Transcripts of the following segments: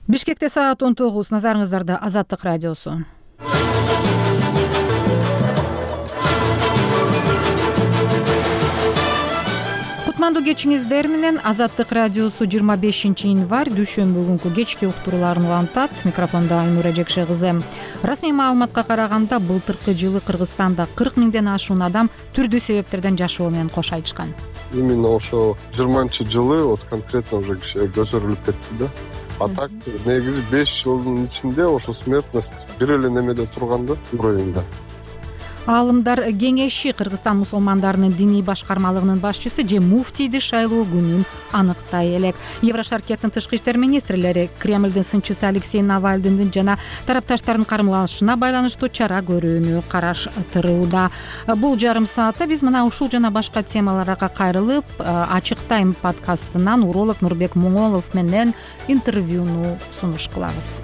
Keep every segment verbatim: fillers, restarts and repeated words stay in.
Бишкекте саат он тогуз. Назарыңыздарда Азаттык радиосу. Кутмандуу кечиңиздер менен Азаттык радиосу жыйырма бешинчи январь дүйшөмбү күнкү кечки уктурууларын улантат. Микрофондо Айнура Жекше кызы. Расмий маалыматка караганда былтыркы жылы Кыргызстанда кырк миңден ашуун адам түрдүү себептерден жашоо менен кош айтышкан. Именно ошо жыйырманчы жылы вот конкретно уже көтөрүлүп кетти да. А так негизи беш жылдын ичинде ошо смертность бир эле немеде турган да, уровеньде. Аалымдар кеңеши Кыргызстан мусулмандарынын диний башкармалыгынын башчысы же муфтийди шайлоо күнүн аныктай элек. Еврошаркеттин тышкы иштер министрлери Кремлдин сынчысы Алексей Навальныйдын жана тарапташтардын кармаланышына байланыштуу чара көрүүнү караштырууда. Бул жарым саатта биз мына ушул жана башка темаларга кайрылып, Ачык Тайм подкастынан уролог Нурбек Муңолов менен интервьюну сунуш кылабыз.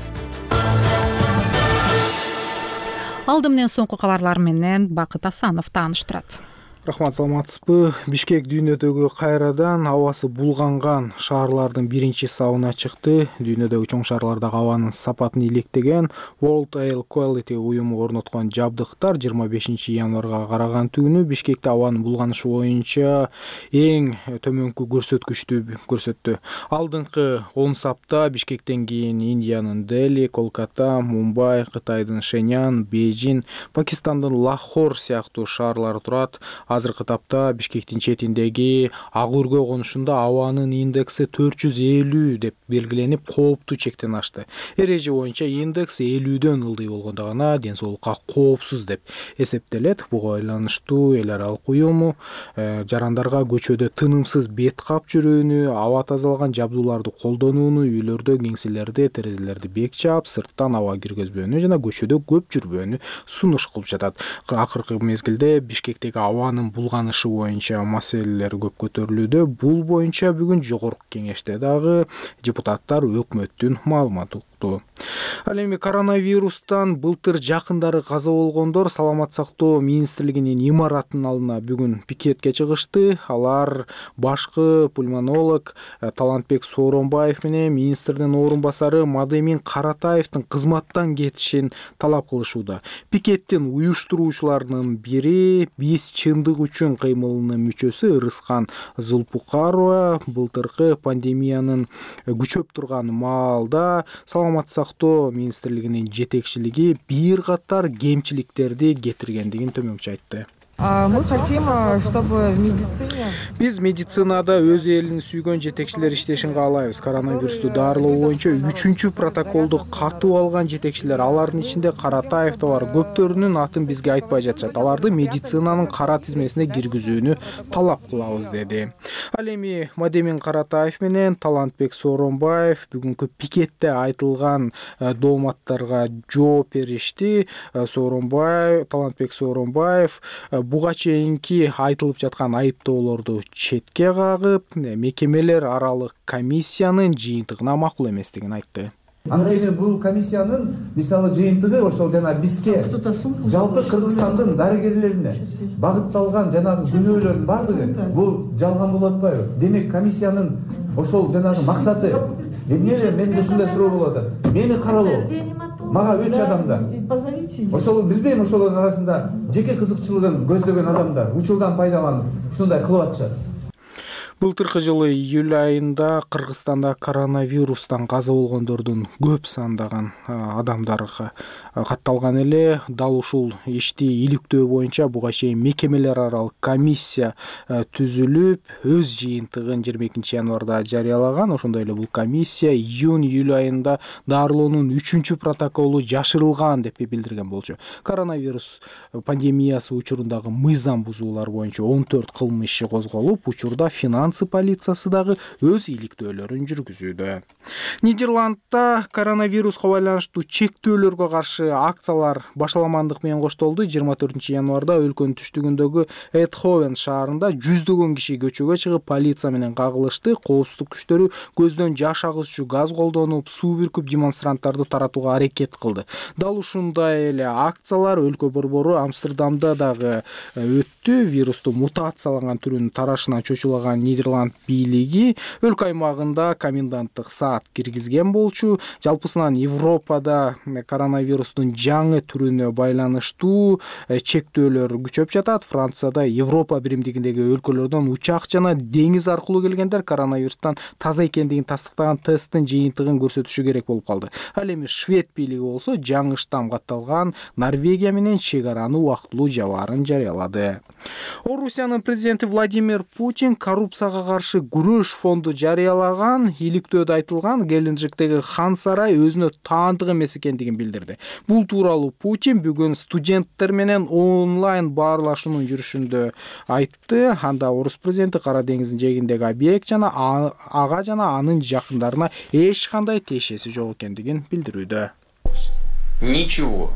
Алды менен соңку кабарлар менен Бакыт Асанов тааныштырат. Рахмат, саламатсызбы? Бишкек дүйнөдөгү кайрадан абасы булганган шаарлардын биринчи сабына чыкты. Дүйнөдөгү чоң шаарлардагы абанын сапатын иликтеген World Air Quality уюму орноткон жабдыктар жыйырма бешинчи январга караган түнү Бишкекте абанын булганышы боюнча эң төмөнкү көрсөткүчтү көрсөттү. Алдыңкы он сапта Бишкектен кийин Индиянын Дели, Колката, Мумбай, Кытайдын Шенян, Бейжин, Пакистандын Лахор сыяктуу шаарлар турат. Азыркы тапта Бишкектин четиндеги Ак Өргө конушунда абанын индекси төрт жүз элүү деп белгиленип, кооптуу чектен ашты. Эреже боюнча индекс элүүдөн ылдый болгондо гана ден соолукка коопсуз деп эсептелет. Буга байланыштуу эл аралык уюму жарандарга көчөдө тынымсыз бет кап жүрүүнү, аба тазалаган жабдууларды колдонууну, үйлөрдө, кеңселерде терезелерди бек чаап, сырттан аба киргизбөөнү жана көчөдө көп жүрбөөнү сунуш кылып жатат. Акыркы мезгилде Бишкектеги абанын булганышы боюнча маселелер көп көтөрүлүүдө. Бул боюнча бүгүн жогорку кеңеште дагы депутаттар өкмөттүн маалымат укту. Ал эми коронавирустан былтыр жакындары каза болгондор Саламат сактоо министрлигинин имаратынын алдына бүгүн пикетке чыгышты. Алар башкы пульмонолог Талантбек Сооронбаев менен министрдин орун басары Мадемин Каратаевдин кызматтан кетишин талап кылышууда. Пикеттин уюштуруучуларынын бири биз чындык үчүн кыймылынын мүчөсү Ырыскан Зулпукарова былтыркы пандемиянын күчөп турган маалда Саламат сактоо министрлигинин жетекчилиги бир катар кемчиликтерди кетиргендигин төмөнчө айтты. Мы хотим, чтобы в медицине... Биз медицинада өз элин сүйгөн жетекчилер иштешин каалайбыз. Коронавирусту дарылоо боюнча үчүнчү протоколду катуу алган жетекчилер, алардын ичинде Каратаев да бар. Көптөрүнүн атын бизге айтпай жатышат. Аларды медицинанын кара тизмесине киргизүүнү талап кылабыз, деди. Ал эми Мадемин Каратаев менен Талантбек Сооронбаев бүгүнкү пикетте айтылган дооматтарга жооп беришти. Сооронбаев, Талантбек Сооронбаев буга чейинки айтылып жаткан айыптоолорду четке кагып, мекемелер аралык комиссиянын жыйынтыгына макул эместигин айтты. Анткени бул комиссиянын мисалы жыйынтыгы ошол жана бизге жалпы Кыргызстандын дарыгерлерине багытталган жанагы күнөөлөрдүн бардыгы бул жалган болуп атпайбы? Демек комиссиянын ошол жанагы максаты эмне? Менде ушундай суроо болот. Мени каралоо мага үч адамдар. Ошол билбейм, ошолордун арасында жеке кызыкчылыгын көздөгөн адамдар учурдан пайдаланып ушундай кылып атышат. Былтыркы жылы июль айында Кыргызстанда коронавирустан каза болгондордун көп сандаган адамдарга катталган эле. Дал ушул ишти иликтөө боюнча буга чейин мекемелер аралык комиссия түзүлүп, өз жыйынтыгын жыйырма экинчи январда жарыялаган. Ошондой эле бул комиссия июнь-июль айында дарылоонун үчүнчү протоколу жашырылган деп билдирген болчу. Коронавирус пандемиясы учурундагы мыйзам бузуулар боюнча он төрт кылмыш иши козголуп, учурда финанс полициясы дагы өз иликтөөлөрүн жүргүзүүдө. Нидерландда коронавируска байланыштуу чектөөлөргө каршы акциялар башаламандык менен коштолду. жыйырма төртүнчү январда өлкөнүн түштүгүндөгү Эдховен шаарында жүздөгөн киши көчөгө чыгып полиция менен кагылышты. Коопсуздук күчтөрү көздөн жаш агызчу газ колдонуп, суу бүркүп демонстранттарды таратууга аракет кылды. Дал ушундай эле акциялар өлкө борбору Амстердамда дагы өттү. Вирусту мутацияланган түрүнүн тарашынан чочулаган Нидерланд бийлиги өлкө аймагында коменданттык саат киргизген болчу. Жалпысынан Европада коронавирустун жаңы түрүнө байланыштуу чектөөлөр күчөп жатат. Францияда Европа биримдигиндеги өлкөлөрдөн учак жана деңиз аркылуу келгендер коронавирустан таза экендигин тастыктаган тесттин жыйынтыгын көрсөтүшү керек болуп калды. Ал эми Швед бийлиги болсо жаңы штамм катталган Норвегия менен чек араны убактылуу жабаарын жарыялады. Орусиянын президенти Владимир Путин коррупцияга каршы күрөш фонду жарыялаган. Иликтөөдө айтылган Геленджиктеги хан сарай өзүнө таандык эмес экендигин билдирди. Бул тууралуу Путин бүгүн студенттер менен онлайн баарлашуунун жүрүшүндө айтты. Анда орус президенти Кара деңиздин жээгиндеги объект жана ага жана анын жакындарына эч кандай тиешеси жок экендигин билдирүүдө. Ничего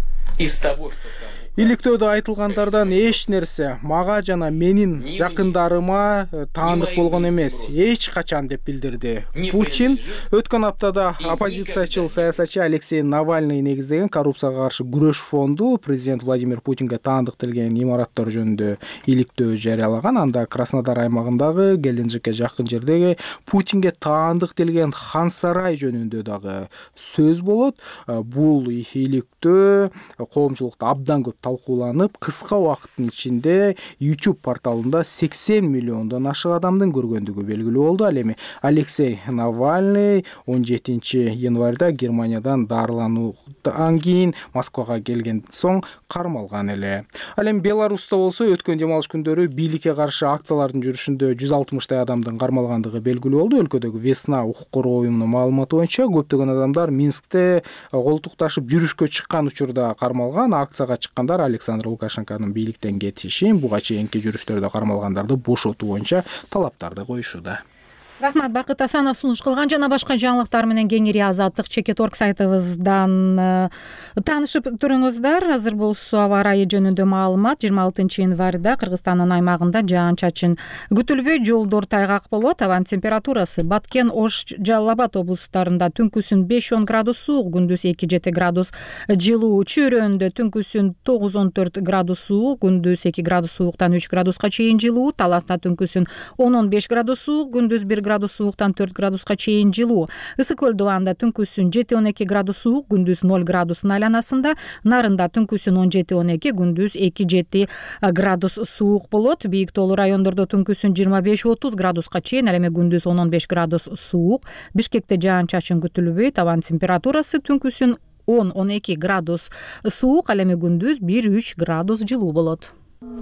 из того, что там Иликтөөдө айтылгандардан эч нерсе мага жана менин жакындарыма таандык болгон эмес, эч качан деп билдирди. Путин өткөн аптада оппозициячыл саясатчы Алексей Навальный негиздеген коррупцияга каршы күрөш фонду президент Владимир Путинге таандыкталган имараттар жөнүндө иликтөө жарыялаган. Анда Краснодар аймагындагы Геленджикке жакын жердеги Путинге таандыкталган хан сарай жөнүндө дагы сөз болот. Бул иликтөө коомчулукта абдан көп талкууланып, кыска убакыттын ичинде YouTube порталында сексен миллиондон ашык адамдын көргөндүгү белгилүү болду. Ал эми Алексей Навальный он жетинчи январда Германиядан дарылануудан кийин Москвага келген соң кармалган эле. Ал эми Беларуста болсо өткөн дем алыш күндөрү бийликке каршы акциялардын жүрүшүндө жүз алтымыштай адамдын кармалгандыгы белгилүү болду. Өлкөдөгү Весна укук коргоо уюмунун маалыматы боюнча көптөгөн адамдар Минскте колтукташып жүрүшкө чыккан учурда кармалган. Акцияга чыккандар Александр Лукашенконун бийликтен кетишин, буга чейинки жүрүштөрдө кармалгандарды бошотуу боюнча талаптарды коюшууда. Рахмат, Бакыт Асанов сунуш кылган. Жана башка жаңылыктар менен кеңири Азаттык чекит орг сайтыбыздан таанышып туруңуздар. Азыр болсо аба ырайы жөнүндө маалымат. жыйырма алтынчы январда Кыргызстандын аймагында жаан-чачын күтүлбөй, жолдор тайгак болот. Абанын температурасы Баткен, Ош, Жалал Абад облустарында түнкүсүн беш он градус суук, күндүз эки жети градус жылуу. Чөйрөндө түнкүсүн тогуз он төрт градус суук, күндүз эки градус сууктан үч градуска чейин жылуу. Таласта түнкүсүн он он беш градус суук, күндүз бир градус сууктан төрт градуска чейин жылуу. Ысык көл дубанда түнкүсүн жети он эки градус суук, күндүз ноль градустун айланасында. Нарында түнкүсүн он жети он эки, күндүз эки жети градус суук болот. Бийик тоолуу райондордо түнкүсүн жыйырма беш отуз градуска чейин, ал эми күндүз он он беш градус суук. Бишкекте жаан-чачын күтүлбөйт. Абанын температурасы түнкүсүн он он эки градус суук, ал эми күндүз бир үч градус жылуу болот.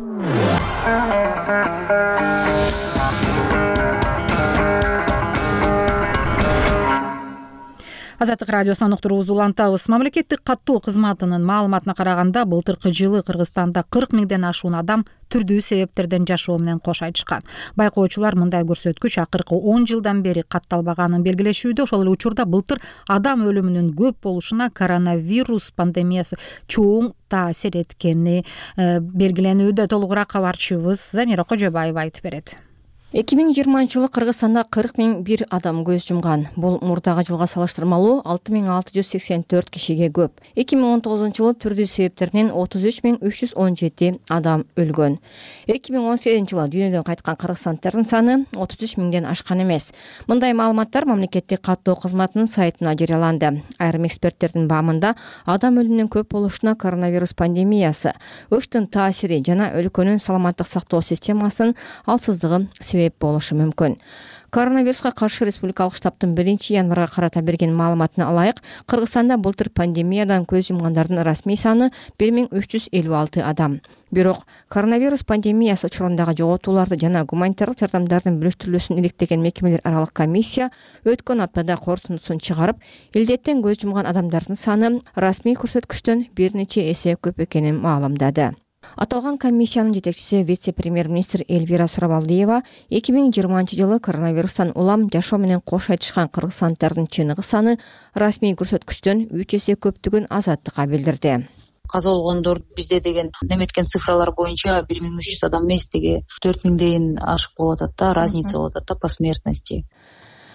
Азаттык радиосунан уктуруубузду улантабыз. Мамлекеттик каттоо кызматынын маалыматына караганда, былтыркы жылы Кыргызстанда кырк миңден ашуун адам түрдүү себептерден жашоо менен кош айтышкан. Байкоочулар мындай көрсөткүч акыркы он жылдан бери катталбаганын белгилешүүдө. Ошол эле учурда былтыр адам өлүмүнүн көп болушуна коронавирус пандемиясы чоң таасир эткени белгиленүүдө. Толугураак кабарчыбыз Замира Кожобаева айтып берет. эки миң жыйырманчы жылы Кыргызстанда кырк миң бир адам көз жумган. Бул мурдагы жылга салыштырмалуу алты миң алты жүз сексен төрт кишиге көп. эки миң он тогузунчу жылы түрдүү себептеринен отуз үч миң үч жүз он жети адам өлгөн. эки миң он сегизинчи жылы дүйнөдөн кайткан кыргызстандардын саны отуз үч миңден ашкан эмес. Мындай маалыматтар мамлекеттик каттоо кызматынын сайтына жарыяланды. Айрым эксперттердин баамында адам өлүмүнүн көп болушуна коронавирус пандемиясы, өчтүн таасири жана өлкөнүн саламаттык сактоо системасынын алсыздыгы себеп болушу мүмкүн. Коронавируска каршы республикалык штабтын биринчи январга карата берген маалыматына ылайык, Кыргызстанда былтыр пандемиядан көз жумгандардын расмий саны бир миң үч жүз элүү алты адам. Бирок коронавирус пандемиясы учурундагы жоготууларды жана гуманитардык жардамдардын бөлүштүрүлүүсүн иликтеген мекемелер аралык комиссия өткөн аптада корутундусун чыгарып, илдеттен көз жумган адамдардын саны расмий көрсөткүчтөн бир нече эсе көп экенин маалымдады. Аталган комиссиянын жетекчиси вице-премьер-министр Эльвира Сурабалдиева эки миң жыйырманчы жылы коронавирустан улам жашоо менен кош айтышкан кыргызстандардын чыныгы саны расмий көрсөткүчтөн үч эсе көптүгүн Азаттыкка билдирди. Каза болгондор бизде деген неметкен цифралар боюнча бир миң үч жүз адам эмес, деги төрт миңден ашык болуп атат да, разница болуп атат да по смертности.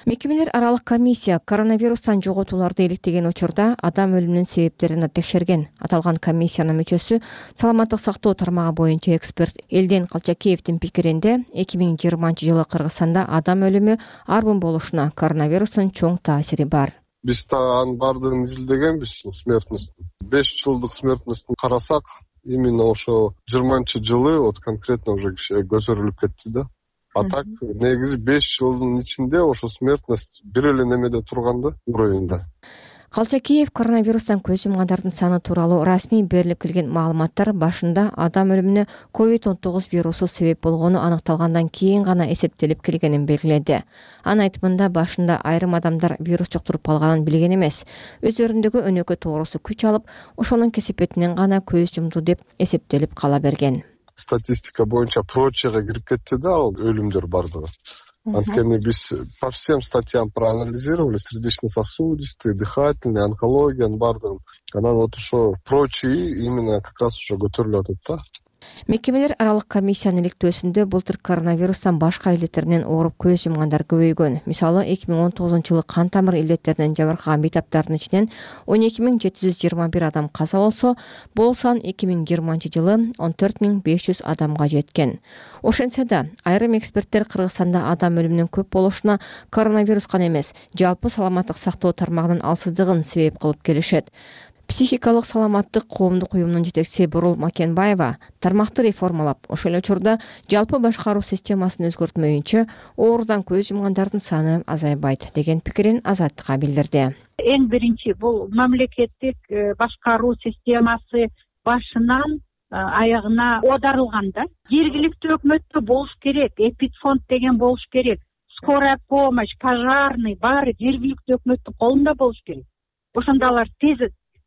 Мекемелер аралык комиссия коронавирустан жоготууларды иликтеген учурда адам өлүмүнүн себептерин текшерген. Аталган комиссиянын мүчөсү саламаттык сактоо тармагы боюнча эксперт Элден Калчакеевдин пикиринде эки миң жыйырманчы жылы Кыргызстанда адам өлүмү арбын болушуна коронавирустун чоң таасири бар. Биз да анын баардыгын изилдегенбиз, смертностун. беш жылдык смертностун карасак, именно ошо жыйырманчы жылы вот конкретно уже киши көтөрүлүп кетти да. А так негизи беш жылдын ичинде ошо смертность бир эле немеде турган да, уровеньде. Калчакеев коронавирустан көз жумгандардын саны тууралуу расмий берилип келген маалыматтар башында адам өлүмүнө ковид он тогуз вирусу себеп болгону аныкталгандан кийин гана эсептелип келгенин белгиледи. Анын айтымында башында айрым адамдар вирус жуктуруп калганын билген эмес, өздөрүндөгү өнөкөт оорусу күч алып, ошонун кесепетинен гана көз жумду деп эсептелип кала берген. Статистика боюнча прочега кирип кетти да, ал өлүмдөр бардыгы. Анткени биз по всем статьям проанализировали, сердечно-сосудистый, дыхательный, онкологиянын бардыгын. Анан вот ошо прочие именно как раз ошо көтөрүлүп атат да. Мекемелер аралык комиссиянын иликтөөсүндө былтыр коронавирустан башка илеттеринен ооруп көз жумгандар көбөйгөн. Мисалы эки миң он тогузунчу жылы кан тамыр илеттеринен жабыркаган бейтаптардын ичинен он эки миң жети жүз жыйырма бир адам каза болсо, бул сан эки миң жыйырманчы жылы он төрт миң беш жүз адамга жеткен. Ошентсе да, айрым эксперттер Кыргызстанда адам өлүмүнүн көп болушуна коронавирус гана эмес, жалпы саламаттык сактоо тармагынын алсыздыгын себеп кылып келишет. Психикалык саламаттык коомдук уюмунун жетекчиси Бурул Макенбаева тармакты реформалап, ошол эле учурда жалпы башкаруу системасын өзгөртмөйүнчө оорудан көз жумгандардын саны азайбайт деген пикирин Азаттыкка билдирди. Эң биринчи бул мамлекеттик башкаруу системасы башынан аягына оодарылган да. Жергиликтүү өкмөттө болуш керек, эпидфонд деген болуш керек, скорая помощь, пожарный баары жергиликтүү өкмөттүн колунда болуш керек. Ошондо алар тез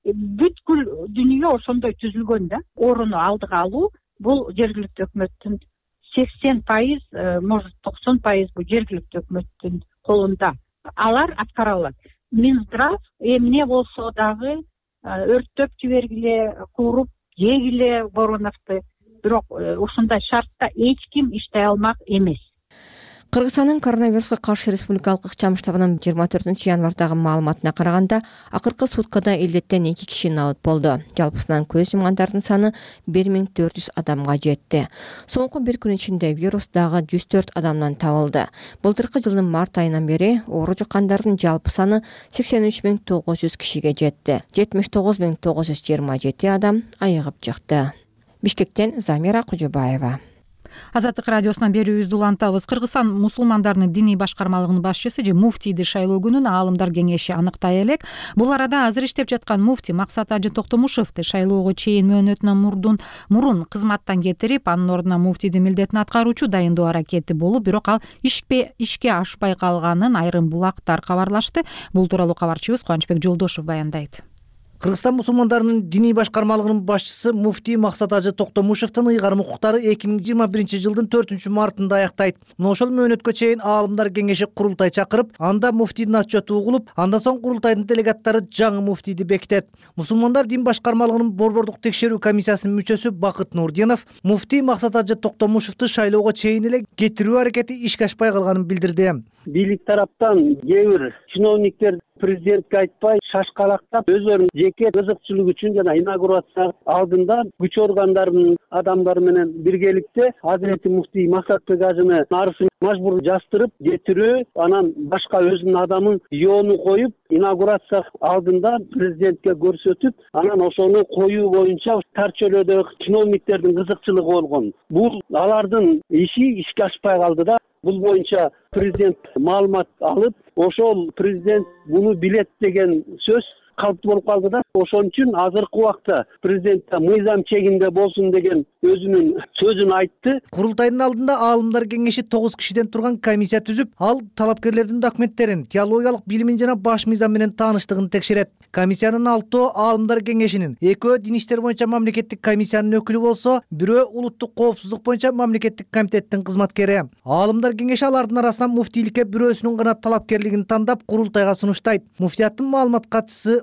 бүткүл дүйнө ошондой түзүлгөн да. Орууну алдыга алуу бул жергиликтүү өкмөттүн сексен пайыз, может токсон пайыз бул жергиликтүү өкмөттүн колунда. Алар аткара алат. Минздрав эмне болсо дагы өрттөп жибергиле, кууруп жегиле Вороновду, бирок ушундай шартта эч ким иштай алмак эмес. Кыргызстандын коронавируска каршы республикалык ыкчам штабынын жыйырма төртүнчү январдагы маалыматына караганда, акыркы суткада илдеттен эки киши набыт болду. Жалпысынан көз жумгандардын саны бир миң төрт жүз адамга жетти. Соңку бир күн ичинде вирус дагы жүз төрт адамдан табылды. Былтыркы жылдын март айынан бери оору жуккандардын жалпы саны сексен үч миң тогуз жүз кишиге жетти. жетимиш тогуз миң тогуз жүз жыйырма жети адам айыгып чыкты. Бишкектен Замира Кужубаева. Азаттык радиосунан берүүбүздү улантабыз. Кыргызстан мусулмандарынын диний башкармалыгынын башчысы же муфтийди шайлоо күнүн аалымдар кеңеши аныктай элек. Бул арада азыр иштеп жаткан муфтий Максат Ажы Токтомушевди шайлоого чейин мөөнөтүнөн мурдун мурун кызматтан кетирип, анын ордуна муфтийдин милдетин аткаруучу дайындоо аракети болуп, бирок ал ишке ишке ашпай калганын айрым булактар кабарлашты. Бул тууралуу кабарчыбыз Кубанычбек Жолдошев баяндайт. Кыргызстан мусулмандарынын диний башкармалыгынын башчысы муфтий Максат Ажы Токтомушевдин ыйгарым укуктары эки миң жыйырма биринчи жылдын төртүнчү мартында аяктайт. Мына ошол мөөнөткө чейин аалымдар кеңеши курултай чакырып, анда муфтийдин отчету угулуп, андан соң курултайдын делегаттары жаңы муфтийди бекитет. Мусулмандар дин башкармалыгынын борбордук текшерүү комиссиясынын мүчөсү Бакыт Нурдинов муфтий Максат Ажы Токтомушевди шайлоого чейин эле кетирүү аракети ишке ашпай калганын билдирди. Бийлик тараптан кээ бир чиновниктер президентке айтпай шашкалактап өздөрүнүн жеке кызыкчылык үчүн жана инаугурация алдында күч органдарынын адамдары менен биргеликте Азирети муфтий Максатбек Ажыны арызын мажбур жаздырып кетирүү, анан башка өзүнүн адамын йоону коюп инаугурация алдында президентке көрсөтүп, анан ошону коюу боюнча тар чөйрөдөгү чиновниктердин кызыкчылыгы болгон. Бул алардын иши ишке ашпай калды да. Бул боюнча президент маалымат алып, ошол президент буну билет деген сөз калыптуу болуп калды да. Ошон үчүн азыркы убакта президент мыйзам чегинде болсун деген өзүнүн сөзүн айтты. Курултайдын алдында аалымдар кеңеши тогуз кишиден турган комиссия түзүп, ал талапкерлердин документтерин, теологиялык билимин жана баш мыйзам менен тааныштыгын текшерет. Комиссиянын алтоо аалымдар кеңешинин, экөө дин иштер боюнча мамлекеттик комиссиянын өкүлү болсо, бирөө улуттук коопсуздук боюнча мамлекеттик комитеттин кызматкери. Аалымдар кеңеши алардын арасынан муфтийликке бирөөсүнүн гана талапкерлигин тандап, курултайга сунуштайт. Муфтияттын маалымат катчысы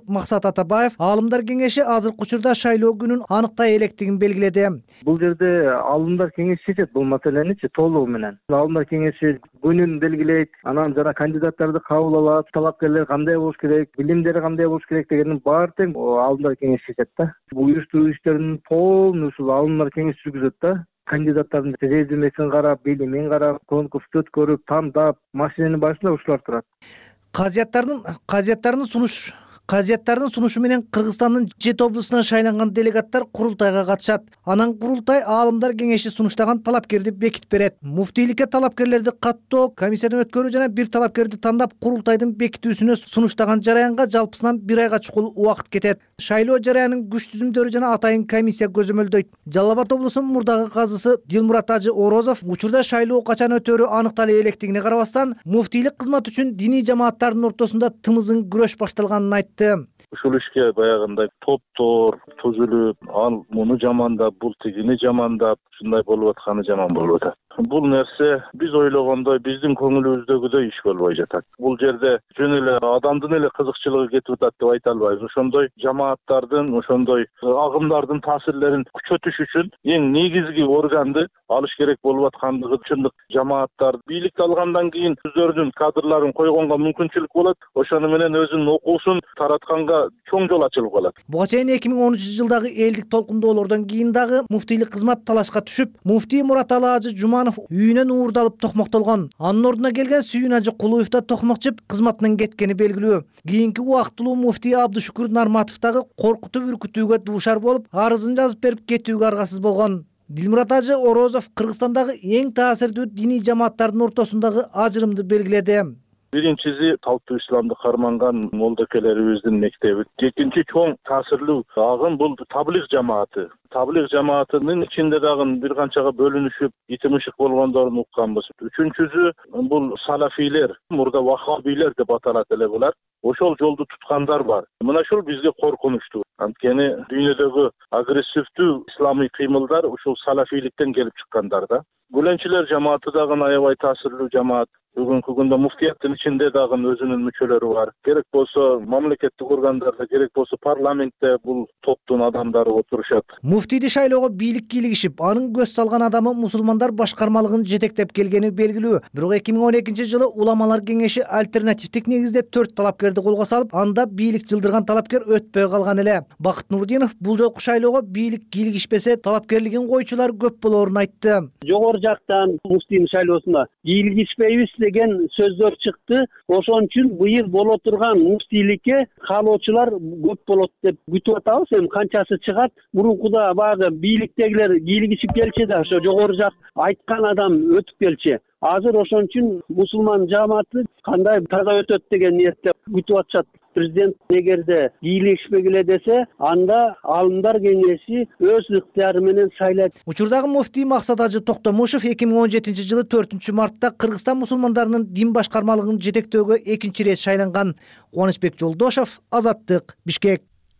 Максат Атабаев Аалымдар кеңеши азыркы учурда шайлоо күнүн аныктай электигин белгиледи. Бул жерде Аалымдар кеңеши чечет бул маселеничи толугу менен. Аалымдар кеңеши күнүн белгилейт, анан жана кандидаттарды кабыл алат, талапкерлер кандай болуш керек, билимдери кандай болуш керек дегендин баары тең Аалымдар кеңеши чечет да. Бул уюштуруу иштерин полностью Аалымдар кеңеши жүргүзөт да. Кандидаттардын резюмесин карап, билимин карап, конкурсту өткөрүп, тандап, машиненин башында ушулар турат. Казияттардын казияттарын сунуш Казияттардын сунушу менен Кыргызстандын жети облусунан шайланган делегаттар курултайга катышат. Анан курултай Аалымдар кеңеши сунуштаган талапкерди бекитип берет. Муфтийликке талапкерлерди каттоо, комиссиядан өткөрүү жана бир талапкерди тандап курултайдын бекитүүсүнө сунуштаган жараянга жалпысынан бир айга чукул убакыт кетет. Шайлоо жараянын күч түзүмдөрү жана атайын комиссия көзөмөлдөйт. Жалал Абад облусунун мурдагы казысы Дилмурат Ажы Орозов учурда шайлоо качан өтөрү аныктале электигине карабастан, муфтийлик кызмат үчүн диний жамааттардын ортосунда тымызын күрөш башталганын айтты. Ушул ишке баягындай топтор түзүлүп, ал муну жамандап, бул тигини жамандап, ушундай болуп атканы жаман болуп атат. Бул нерсе биз ойлогондой, биздин көңүлүбүздөгүдөй иш болбой жатат. Бул жерде жөн эле адамдын эле кызыкчылыгы кетип атат деп айта албайбыз. Ошондой жамааттардын, ошондой агымдардын таасирлерин күчөтүш үчүн эң негизги органды алыш керек болуп аткандыгы чындык. Жамааттар бийликти алгандан кийин өздөрүнүн кадрларын койгонго мүмкүнчүлүк болот. Ошону менен өзүнүн окуусун таратканга чоң жол ачылып калат. Буга чейин эки миң он үчүнчү жылдагы элдик толкундоолордон кийин дагы муфтийлик кызмат талашка түшүп, муфтий Мураталы Ажы Жуманов үйүнөн уурдалып токмоктолгон. Анын ордуна келген Сүйүн Ажы Кулуев да токмокчуп кызматынан кеткени белгилүү. Кийинки убактылуу муфтий Абдышүкүр Нарматов дагы коркутуп үркүтүүгө дуушар болуп, арызын жазып берип кетүүгө аргасыз болгон. Дилмурат Ажы Орозов Кыргызстандагы эң таасирдүү диний жамааттардын ортосундагы ажырымды белгиледи. Биринчиси калптуу исламды карманган молдокелерибиздин мектеби. Экинчи чоң таасирлүү агым бул таблиг жамааты. Таблиг жамаатынын ичинде дагы бир канчага бөлүнүшүп, итимишик болгондорун укканбыз. Үчүнчүсү бул салафилер, мурда ваххабилер деп аталат эле булар. Ошол жолду туткандар бар. Мына ушул бизге коркунучтуу. Анткени дүйнөдөгү агрессивдүү исламий кыймылдар ушул салафиликтен келип чыккандар да. Гүленчилер жамааты дагы аябай таасирлүү жамаат. Бүгүнкү күндө муфтияттын ичинде дагы өзүнүн мүчөлөрү бар. Керек болсо мамлекеттик органдарда, керек болсо парламентте бул топтун адамдары отурушат. Муфтийди шайлоого бийлик кийлигишип, анын көз салган адамы мусулмандар башкармалыгын жетектеп келгени белгилүү. Бирок эки миң он экинчи жылы Уламалар кеңеши альтернативдик негизде төрт талапкерди колго салып, анда бийлик жылдырган талапкер өтпөй калган эле. Бакыт Нурдинов бул жолку шайлоого бийлик кийлигишпесе, талапкерлигин койчулар көп болоорун айтты. Жогору жактан муфтийдин шайлоосуна кийлигишпейбиз деген сөздөр чыкты. Ошон үчүн быйыл боло турган муфтийликке каалоочулар көп болот деп күтүп атабыз. Эми канчасы чыгат? Мурункуда баягы бийликтегилер кийлигишип келчи да, ошо жогору жак айткан адам өтүп келчи. Азыр ошон үчүн мусулман жамааты кандай таза өтөт деген ниетте күтүп атышат. Президент эгерде кийлигишпегиле десе, анда Аалымдар кеңеши өз ыктыяры менен шайлайт. Учурдагы муфтий Максат Ажы Токтомушев эки миң он жетинчи жылы төртүнчү мартта Кыргызстан мусулмандарынын дин башкармалыгын жетектөөгө экинчи ирет шайланган. Кубанычбек Жолдошов, Азаттык, Бишкек.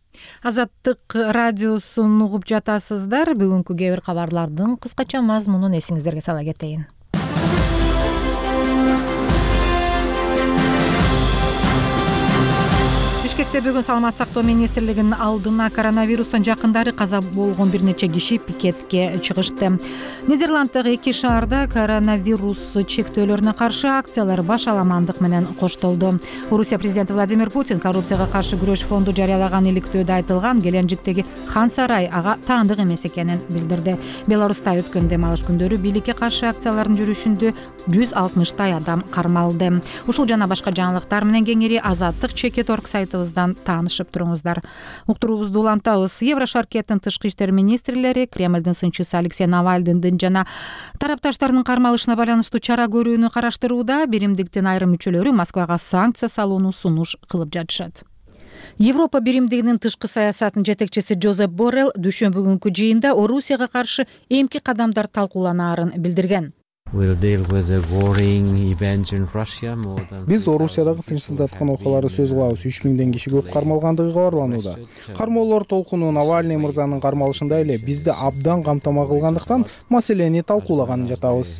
Азаттык радиосун угуп жатасыздар. Бүгүнкү кээ бир кабарлардын кыскача мазмунун эсиңиздерге сала кетейин. Бишкекте бүгүн Саламат сактоо министрлигинин алдына коронавирустан жакындары каза болгон бир нече киши пикетке чыгышты. Нидерланддагы эки шаарда коронавирус чектөөлөрүнө каршы акциялар баш аламандык менен коштолду. Орусия президенти Владимир Путин коррупцияга каршы күрөш фонду жарыялаган иликтөөдө айтылган Геленджиктеги Хан сарай ага таандык эмес экенин билдирди. Беларуста өткөн дем алыш күндөрү бийликке каршы акциялардын жүрүшүндө жүз алтымыштай адам кармалды. Ушул жана башка жаңылыктар менен кеңири Азаттык чекит орг сайтыбыздан таанышып туруңуздар. Уктуруубузду улантабыз. Еврошаркеттин тышкы иштер министрлери Кремлдин сынчысы Алексей Навальныйдын жана тарапташтарынын кармалышына байланыштуу чара көрүүнү караштырууда. Биримдиктин айрым мүчөлөрү Москвага санкция салууну сунуш кылып жатышат. Европа биримдигинин тышкы саясатынын жетекчиси Жозеп Боррелл дүйшөмбү күнкү жыйында Орусияга каршы эмки кадамдар талкууланаарын билдирген. Биз Орусиядагы тынчсыздаткан окуяларды сөз кылабыз. үч миңден киши көп кармалгандыгы кабарланууда. Кармоолор толкуну Навальный мырзанын кармалышында эле бизди абдан камтама кылгандыктан маселени талкуулаган жатабыз.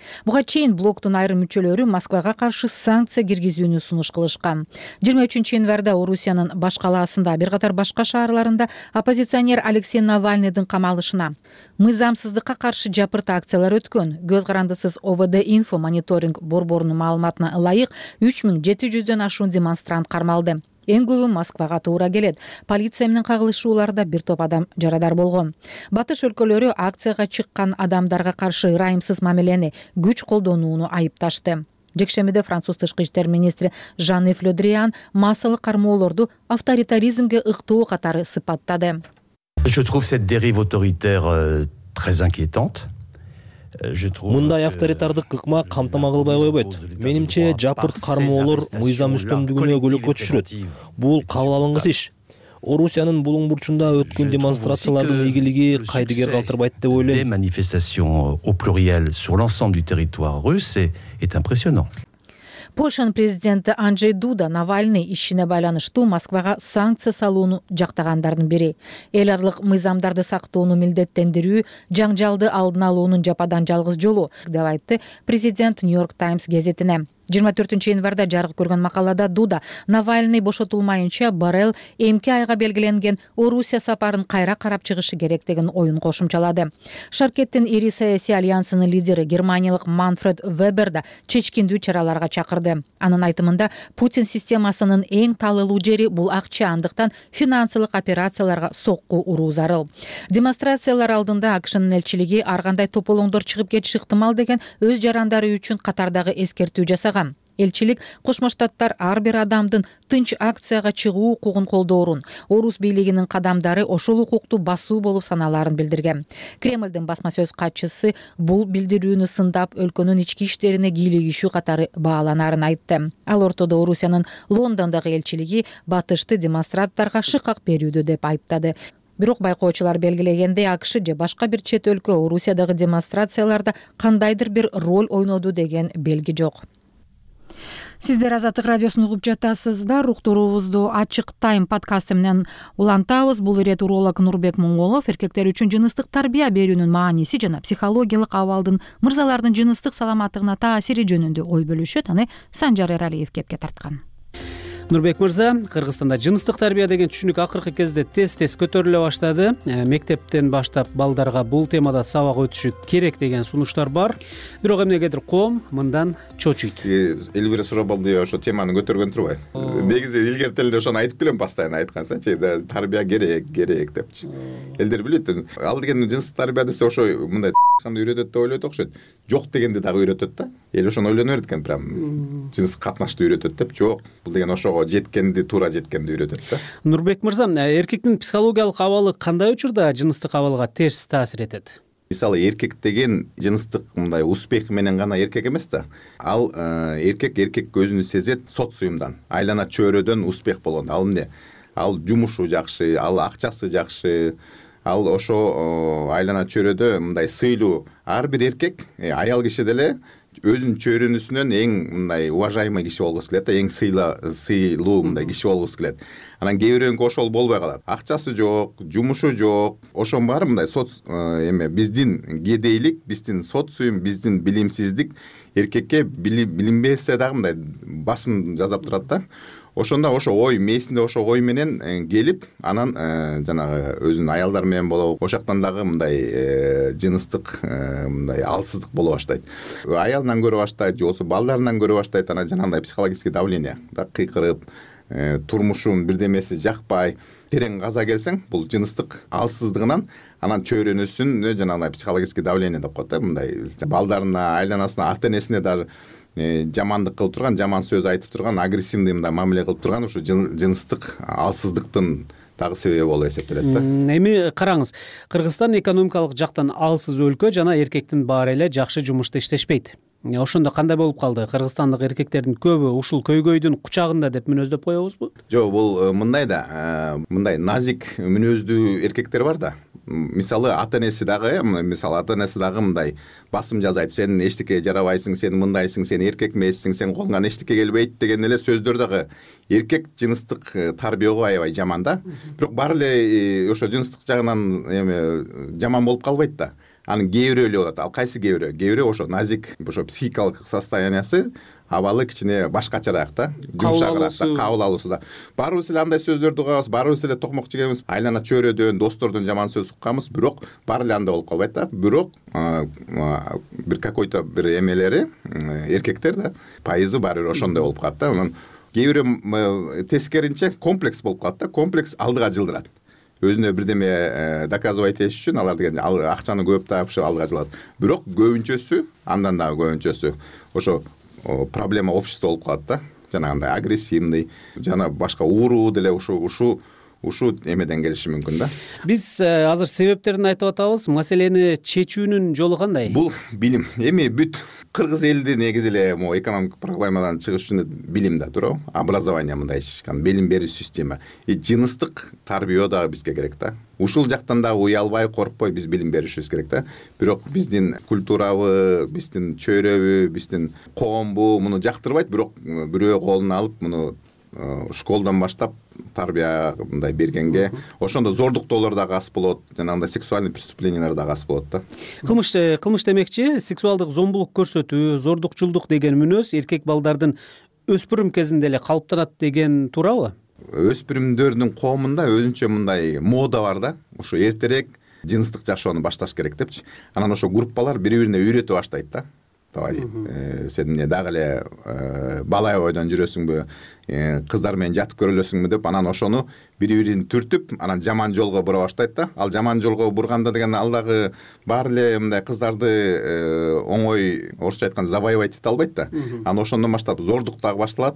Буга чейин блоктун айрым мүчөлөрү Москвага каршы санкция киргизүүнү сунуш кылышкан. жыйырма үчүнчү январда Орусиянын баш калаасында бир катар башка шаарларында оппозиционер Алексей Навальныйдын камалышына, мыйзамсыздыкка каршы жапырт акциялар өткөн. Көз карандысыз О В Д Инфо мониторинг борборунун маалыматына ылайык үч миң жети жүздөн ашуун демонстрант кармалды. Эң көбү Москвага туура келет. Полиция менен кагылышууларда бир топ адам жарадар болгон. Батыш өлкөлөрү акцияга чыккан адамдарга каршы ырайымсыз мамилени, күч колдонууну айыпташты. Жекшемиде француз тышкы иштер министри Жан-Ив Ле Дриан массалык кармоолорду авторитаризмге ыктоо катары сыпаттады. Je trouve cette dérive autoritaire euh, très inquiétante. Мындай авторитардык ыкма камтама кылбай койбойт. Менимче жапырт кармоолор мыйзам үстөмдүгүнө көлөккө түшүрөт. Бул кабыл алынгыс иш. Орусиянын булуң бурчунда өткөн демонстрациялардын ийгилиги кайдыгер калтырбайт деп ойлойм. Des manifestations au pluriel sur l'ensemble du territoire russe est, est impressionnant. Польшанын президенти Анджей Дуда Навальный ишине байланыштуу Москвага санкция салууну жактагандардын бири. Эл аралык мыйзамдарды сактоону милдеттендирүү жаңжалды алдын алуунун жападан жалгыз жолу деп айтты президент Нью-Йорк Таймс гезетине. жыйырма төртүнчү январда жарык көргөн макалада Дуда Навальный бошотулмайынча Боррелл эмки айга белгиленген Орусия сапарын кайра карап чыгышы керек деген оюн кошумчалады. Шаркеттин ири саясий альянсынын лидери германиялык Манфред Вебер да чечкиндүү чараларга чакырды. Анын айтымында Путин системасынын эң талылуу жери бул акча, андыктан финансылык операцияларга сокку уруу зарыл. Демонстрациялар алдында АКШнын элчилиги ар кандай тополоңдор чыгып кетиши ыктымал деген өз жарандары үчүн катардагы эскертүү жасаган. Элчилик Кошмо Штаттар ар бир адамдын тынч акцияга чыгуу укугун колдоорун, Орус бийлигинин кадамдары ошол укукту басуу болуп саналаарын билдирген. Кремлдин басма сөз катчысы бул билдирүүнү сындап, өлкөнүн ички иштерине кийлигишүү катары бааланаарын айтты. Ал ортодо Орусиянын Лондондогу элчилиги батышты демонстранттарга шыкак берүүдө деп айыптады. Бирок байкоочулар белгилегендей АКШ же башка бир чет өлкө Орусиядагы демонстрацияларда кандайдыр бир роль ойноду деген белги жок. Сиздер Азаттык радиосун угуп жатасыздар. Уктуруубузду Ачык Тайм подкасты менен улантабыз. Бул ирет уролог Нурбек Мунголов эркектер үчүн жыныстык тарбия берүүнүн мааниси жана психологиялык абалдын мырзалардын жыныстык саламаттыгына таасири жөнүндө ой бөлүшөт. Аны Санжар Эралиев кепке тарткан. Нурбек мырза, Кыргызстанда жыныстык тарбия деген түшүнүк акыркы кезде тез-тез көтөрүлө баштады. Мектептен баштап балдарга бул темада сабак өтүшү керек деген сунуштар бар. Бирок эмнегедир коом мындан чочуйт. Эл бир сурап алды, ошо теманы көтөргөн турбай. Негизи илгерти эле ошону айтып келем, постоянно айткансачы, тарбия керек, керек депчи. Элдер билет, ал деген жыныстык тарбия десе ошо мындай кандай үйрөтөт деп ойлойт окшойт. Жок дегенди дагы үйрөтөт да. Эл ошону ойлоно берет экен, прям жыныстык катнашты үйрөтөт деп, жок. Бул деген ошого жеткенди, туура жеткенди үйрөтөт да. Нурбек мырза, эркектин психологиялык абалы кандай учурда жыныстык абалга терс таасир этет? Мисалы, эркек деген жыныстык мындай успех менен гана эркек эмес да. Ал эркек эркек өзүнү сезет социумдан, айлана чөйрөдөн успех болгондо. Ал эмне? Ал жумушу жакшы, ал акчасы жакшы, ал ошо айлана чөйрөдө мындай сыйлуу. Ар бир эркек, аял киши деле өзүнүн чөйрөнүсүнөн эң мындай уважаемый киши болгусу келет да, эң сыйла сыйлуу мындай киши болгусу келет. Анан кээ бирөөнүкү ошол болбой калат. Акчасы жок, жумушу жок. Ошонун баары мындай соц эме биздин кедейлик, биздин социум, биздин билимсиздик эркекке билинбесе дагы мындай басым жасап турат да. Ошондо ошо ой мээсинде ошо ой менен келип, анан жанагы өзүнүн аялдары менен болуп, ошоктон дагы мындай жыныстык мындай алсыздык боло баштайт. Аялынан көрө баштайт, же болбосо балдарынан көрө баштайт, анан жанагындай психологический давление да кыйкырып, турмушун бирдемеси жакпай, терең каза келсең, бул жыныстык алсыздыгынан анан чөйрөнүсүн жанагындай психологический давление деп коет да, мындай балдарына, айланасына, ата-энесине дагы жамандык кылып турган, жаман сөз айтып турган, агрессивный мындай мамиле кылып турган ушу жыныстык алсыздыктын дагы себеби болуп эсептелет да. Эми караңыз, Кыргызстан экономикалык жактан алсыз өлкө жана эркектин баары эле жакшы жумушта иштешпейт. Ошондо кандай болуп калды? Кыргызстандык эркектердин көбү ушул көйгөйдүн кучагында деп мүнөздөп коебузбу? Жок, бул мындай да, мындай назик мүнөздүү эркектер бар да. Мисалы ата-энеси дагы, мисалы ата-энеси дагы мындай басым жасайт, сен эчтеке жарабайсың, сен мындайсың, сен эркек эмессиң, сен колуңан эчтеке келбейт деген эле сөздөр дагы эркек жыныстык тарбияга аябай жаман да. Бирок баары эле ошо жыныстык жагынан эме жаман болуп калбайт да. анын кээ бирөө эле болот. Ал кайсы кээ бирөө? Кээ бирөө ошо назик, ошо психикалык состояниясы абалы кичине башкачараак да, жумшагыраак да, кабыл алуусу да. Баарыбыз эле андай сөздөрдү угабыз, баарыбыз эле токмок жегенбиз, айлана чөйрөдөн, достордон жаман сөз укканбыз, бирок баары эле андай болуп калбайт да. Бирок бир какой-то бир эмелери, эркектер да, пайызы баары бир ошондой болуп калат да. Анан кээ бирөө тескеринче комплекс болуп калат да, комплекс алдыга жылдырат. Өзүнө бирдеме доказывать этиш үчүн алар деген акчаны көп тапшып алдыга жылат. Бирок көбүнчөсү, андан дагы көбүнчөсү ошо проблема общества болуп калат да. Жанагындай агрессивный, жана башка ууруу деле ушу ушу ушу эмеден келиши мүмкүн да. Биз азыр себептерин айтып атабыз. Маселени чечүүнүн жолу кандай? Бул билим. Эми бүт кыргыз элди негизи эле могу экономик проблемадан чыгыш үчүн билим да туурабы? Образование мындай ишкан, билим берүү система. И жыныстык тарбия дагы бизге керек да. Ушул жактан дагы уялбай, коркпой биз билим беришибиз керек да. Бирок биздин культурабы, биздин чөйрөбү, биздин коомбу муну жактырбайт, бирок бирөө колуна алып муну школдон баштап тарбия мындай бергенге, ошондо зордуктоолор дагы аз болот, жанагындай сексуальный преступлениялар дагы аз болот да. Кылмыш кылмыш демекчи, сексуалдык зомбулук көрсөтүү, зордукчулдук деген мүнөз эркек балдардын өспүрүм кезинде эле калыптанат деген туурабы? Өспүрүмдөрдүн коомунда өзүнчө мындай мода бар да. Ошо эртерээк жыныстык жашоону башташ керек депчи. Анан ошо группалар бири-бирине үйрөтө баштайт да. Давай, сен эмне дагы эле балай бойдон жүрөсүңбү, кыздар менен жатып көрөлөсүңбү деп, анан ошону бири-бирин түртүп, анан жаман жолго бура баштайт да. Ал жаман жолго бурганда деген ал дагы баары эле мындай кыздарды оңой, орусча айтканда, завоевать эте албайт да. Анан ошондон баштап зордук дагы башталат.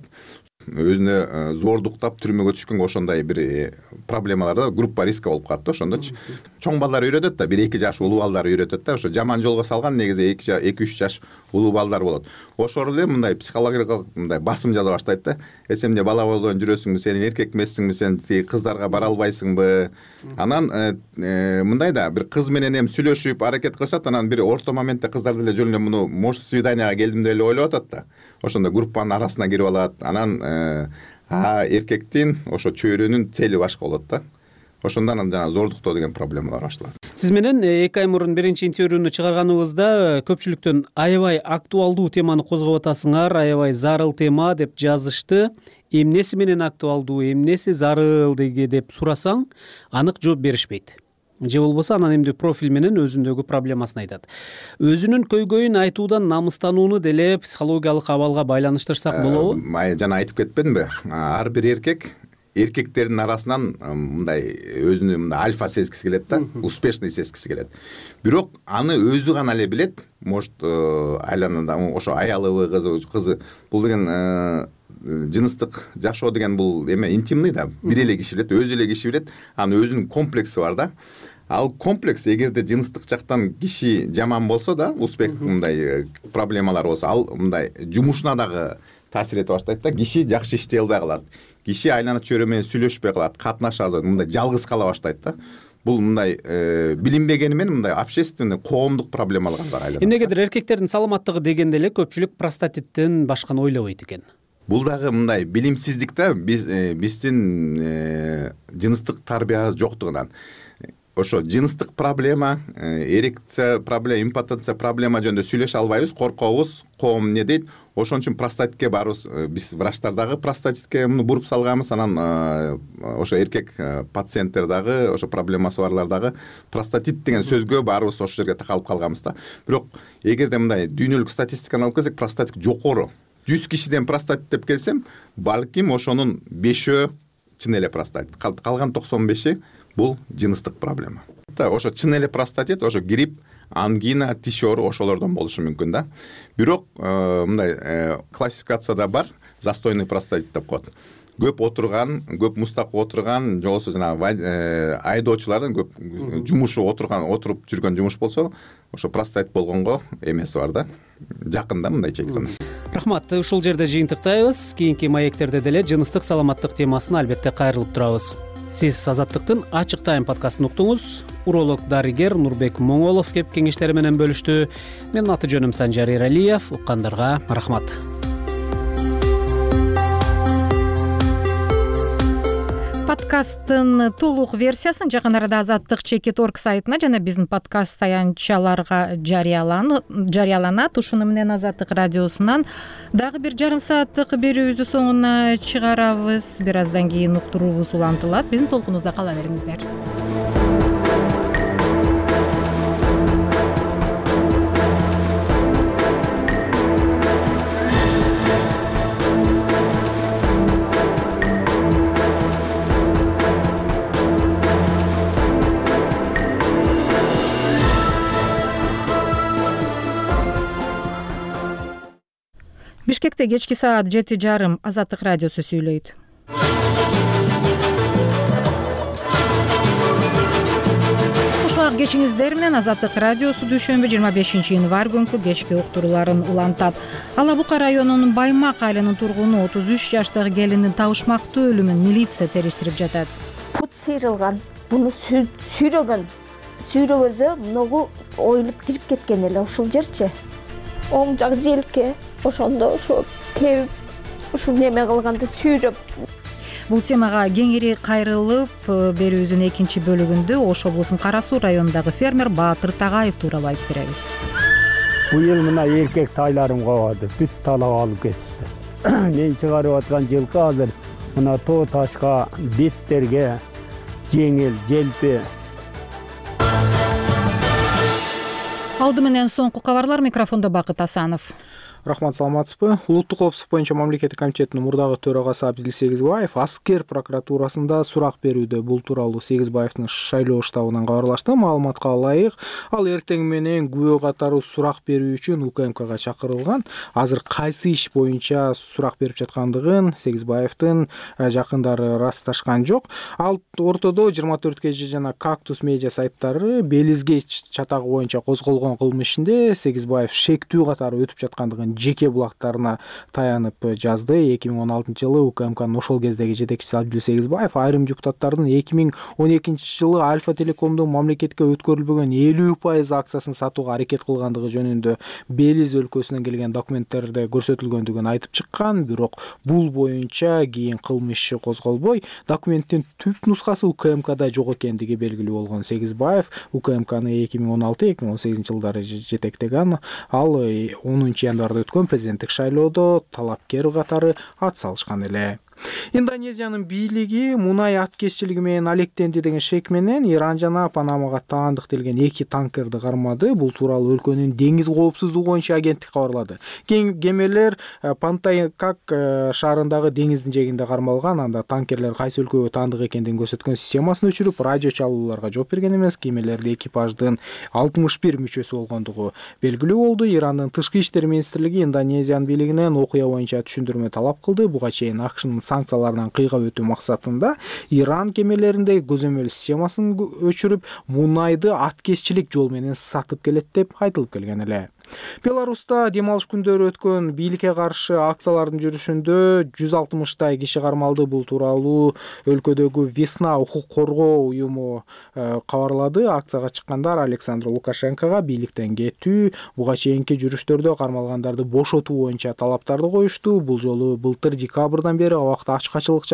Өзүнө зордуктап түрмөгө түшкөнгө ошондой бир проблемаларда группа риска болуп калат да ошондочу. Чоң балдар үйрөтөт да, бир эки жаш улуу балдар үйрөтөт да, ошо жаман жолго салган негизи эки үч жаш улуу балдар болот. Ошол эле мындай психологиялык мындай басым жаза баштайт да. Сен эмне бала бойдон жүрөсүңбү, сен эркек эмессиңби, сен тиги кыздарга бара албайсыңбы? Анан мындай да бир кыз менен эми сүйлөшүп аракет кылышат, анан бир орто моментте кыздар деле жөн эле муну может свиданияга келдим деп эле ойлоп атат да. Ошондо группанын арасына кирип алат. Анан а эркектин ошо чөйрөнүн цели башка болот да. Ошондон анан жана зордуктоо деген проблемалар башталат. Сиз менен эки ай мурун биринчи интервьюну чыгарганыбызда көпчүлүктөн аябай актуалдуу теманы козгоп атасыңар, аябай зарыл тема деп жазышты. Эмнеси менен актуалдуу, эмнеси зарыл деге деп сурасаң, анык жооп беришпейт. Же болбосо анан эмди профиль менен өзүндөгү проблемасын айтат. Өзүнүн көйгөйүн айтуудан намыстанууну деле психологиялык абалга байланыштырсак болобу? Жана айтып кетпедимби? Ар бир эркек эркектердин арасынан мындай өзүнү мындай альфа сезгиси келет да, успешный сезгиси келет. Бирок аны өзү гана эле билет. Может, айланада ошо аялыбы, кызы, кызы бул деген жыныстык жашоо деген бул эме интимный да, бир эле киши билет, өзү эле киши билет. Анын өзүнүн комплекси бар да. Ал комплекс эгерде жыныстык жактан киши жаман болсо да, успех мындай проблемалар болсо, ал мындай жумушуна дагы таасир эте баштайт да. Киши жакшы иштей албай калат. Киши айлана чөйрө менен сүйлөшпөй калат, катнаша азат, мындай жалгыз кала баштайт да. Бул мындай билинбегени менен мындай общественный, коомдук проблемалар бар айлана. Эмнегедир эркектердин саламаттыгы дегенде эле көпчүлүк простатиттен башканы ойлобойт экен. Бул дагы мындай билимсиздик да, биз биздин жыныстык тарбия жоктугунан. Ошо жыныстык проблема, эрекция проблема, импотенция проблема жөнүндө сүйлөшө албайбыз, коркобуз, коом эмне дейт? Ошон үчүн простатитке барыбыз, биз врачтар дагы простатитке муну буруп салганбыз, анан ошо эркек пациенттер дагы, ошо проблемасы барлар дагы простатит деген сөзгө барыбыз ошол жерге такалып калганбыз да. Бирок эгерде мындай дүйнөлүк статистиканы алып келсек, простатит жокору. жүз кишиден простатит деп келсем, балким ошонун бешөө чын эле простатит. Калган токсон беши бул жыныстык проблема. Ошо чын эле простатит, ошо грипп, ангина, тиш оору ошолордон болушу мүмкүн да. Бирок мындай классификацияда бар, застойный простатит деп коет. Көп отурган, көп мустак отурган, же болбосо жанагы айдоочулардын көп жумушу отурган, отуруп жүргөн жумуш болсо, ошо простатит болгонго эмеси бар да. Жакында мындайча айтканда. Рахмат, ушул жерде жыйынтыктайбыз. Кийинки маектерде деле жыныстык саламаттык темасына албетте кайрылып турабыз. Сиз Азаттыктын Ачык тайм подкастын уктуңуз. Уролог дарыгер Нурбек Моңолов кеп кеңештери менен бөлүштү. Менин аты жөнүм Санжар Эралиев. Уккандарга рахмат. подкасттын толук версиясын жакын арада азаттык чекит орг сайтына жана биздин подкаст таянчаларга жарыяланат. Ушуну менен Азаттык радиосунан дагы бир жарым сааттык берүүбүздү соңуна чыгарабыз. Бир аздан кийин уктуруубуз улантылат. Биздин толкунубузда кала бериңиздер. Бишкекте кечки саат жети жарым Азаттык радиосу сүйлөйт. Ушуак кечиңиздер менен Азаттык радиосу дүйшөмбү жыйырма бешинчи январь күнкү кечки уктурууларын улантат. Ала Бука районунун Баймак айылынын тургуну отуз үч жаштагы келиндин табышмактуу өлүмүн милиция териштирип жатат. Пут сыйрылган, буну сүйрөгөн. Сүйрөгөзө многу оюлуп кирип кеткен эле ушул жерчи. Оң жак желке ошондо ошо тебип ушул неме кылганды сүйрөп. Бул темага кеңири кайрылып берүүбүздүн экинчи бөлүгүндө Ош облусунун Кара Суу районундагы фермер Баатыр Тагаев тууралуу айтып беребиз. Быйыл мына эркек тайларым кабады, бүт талап алып кетишти. Мен чыгарып аткан жылкы азыр мына тоо ташка, беттерге жеңил, желпи. Алды менен соңку кабарлар, микрофондо Бакыт Асанов. Рахмат, саламатсызбы? Улуттук коопсуздук боюнча мамлекеттик комитетинин мурдагы төрагасы Абдил Сегизбаев аскер прокуратурасында сурак берүүдө. Бул тууралуу Сегизбаевдин шайлоо штабынан кабарлашты. Маалыматка ылайык, ал эртең менен күбө катары сурак берүү үчүн УКМКга чакырылган. Азыр кайсы иш боюнча сурак берип жаткандыгын Сегизбаевдин жакындары ырасташкан жок. Ал ортодо жыйырма төрт кж жана Кактус медиа сайттары Белизге чатагы боюнча козголгон кылмыш ишинде Сегизбаев шектүү катары өтүп жаткандыгын жеке булактарына таянып жазды. эки миң он алтынчы жылы УКМКнын ошол кездеги жетекчиси Абдил Сегизбаев айрым депутаттардын эки миң он экинчи жылы Альфа Телекомдун мамлекетке өткөрүлбөгөн элүү пайыз акциясын сатууга аракет кылгандыгы жөнүндө Белиз өлкөсүнөн келген документтерде көрсөтүлгөндүгүн айтып чыккан. Бирок бул боюнча кийин кылмыш иши козголбой, документтин түп нускасы УКМКда жок экендиги белгилүү болгон Сегизбаев УКМКны эки миң он алты эки миң он сегизинчи жылдары жетектеген. Ал онунчу январда өткөн президенттик шайлоодо талапкер катары ат салышкан эле. Индонезиянын бийлиги мунай аткезчилиги менен алектенди деген шек менен Иран жана Панамага таандык делген эки танкерди кармады. Бул тууралуу өлкөнүн деңиз коопсуздугу боюнча агенттик кабарлады. Кемелер Пантайкак шаарындагы деңиздин жээгинде кармалган. Анда танкерлер кайсы өлкөгө таандык экендигин көрсөткөн системасын өчүрүп, радио чалууларга жооп берген эмес. Кемелерде экипаждын алтымыш бир мүчөсү болгондугу белгилүү болду. Ирандын тышкы иштер министрлиги Индонезиянын бийлигинен окуя боюнча түшүндүрмө талап кылды. Буга чейин АКШнын санкциялардан кыйгап өтүү максатында Иран кемелеринде көзөмөл системасын өчүрүп, мунайды аткезчилик жол менен сатып келет деп айтылып келген эле. Беларуста демалыш күндөрү өткөн бийликке каршы акциялардын жүрүшүндө жүз алтымыштай киши кармалды. Бул тууралуу өлкөдөгү Весна укук коргоо уюму кабарлады. Акцияга чыккандар Александр Лукашенкого бийликтен кетүү, буга чейинки жүрүштөрдө кармалгандарды бошотуу боюнча талаптарды коюшту. Бул жолу былтыр декабрдан бери абакта ачкачылык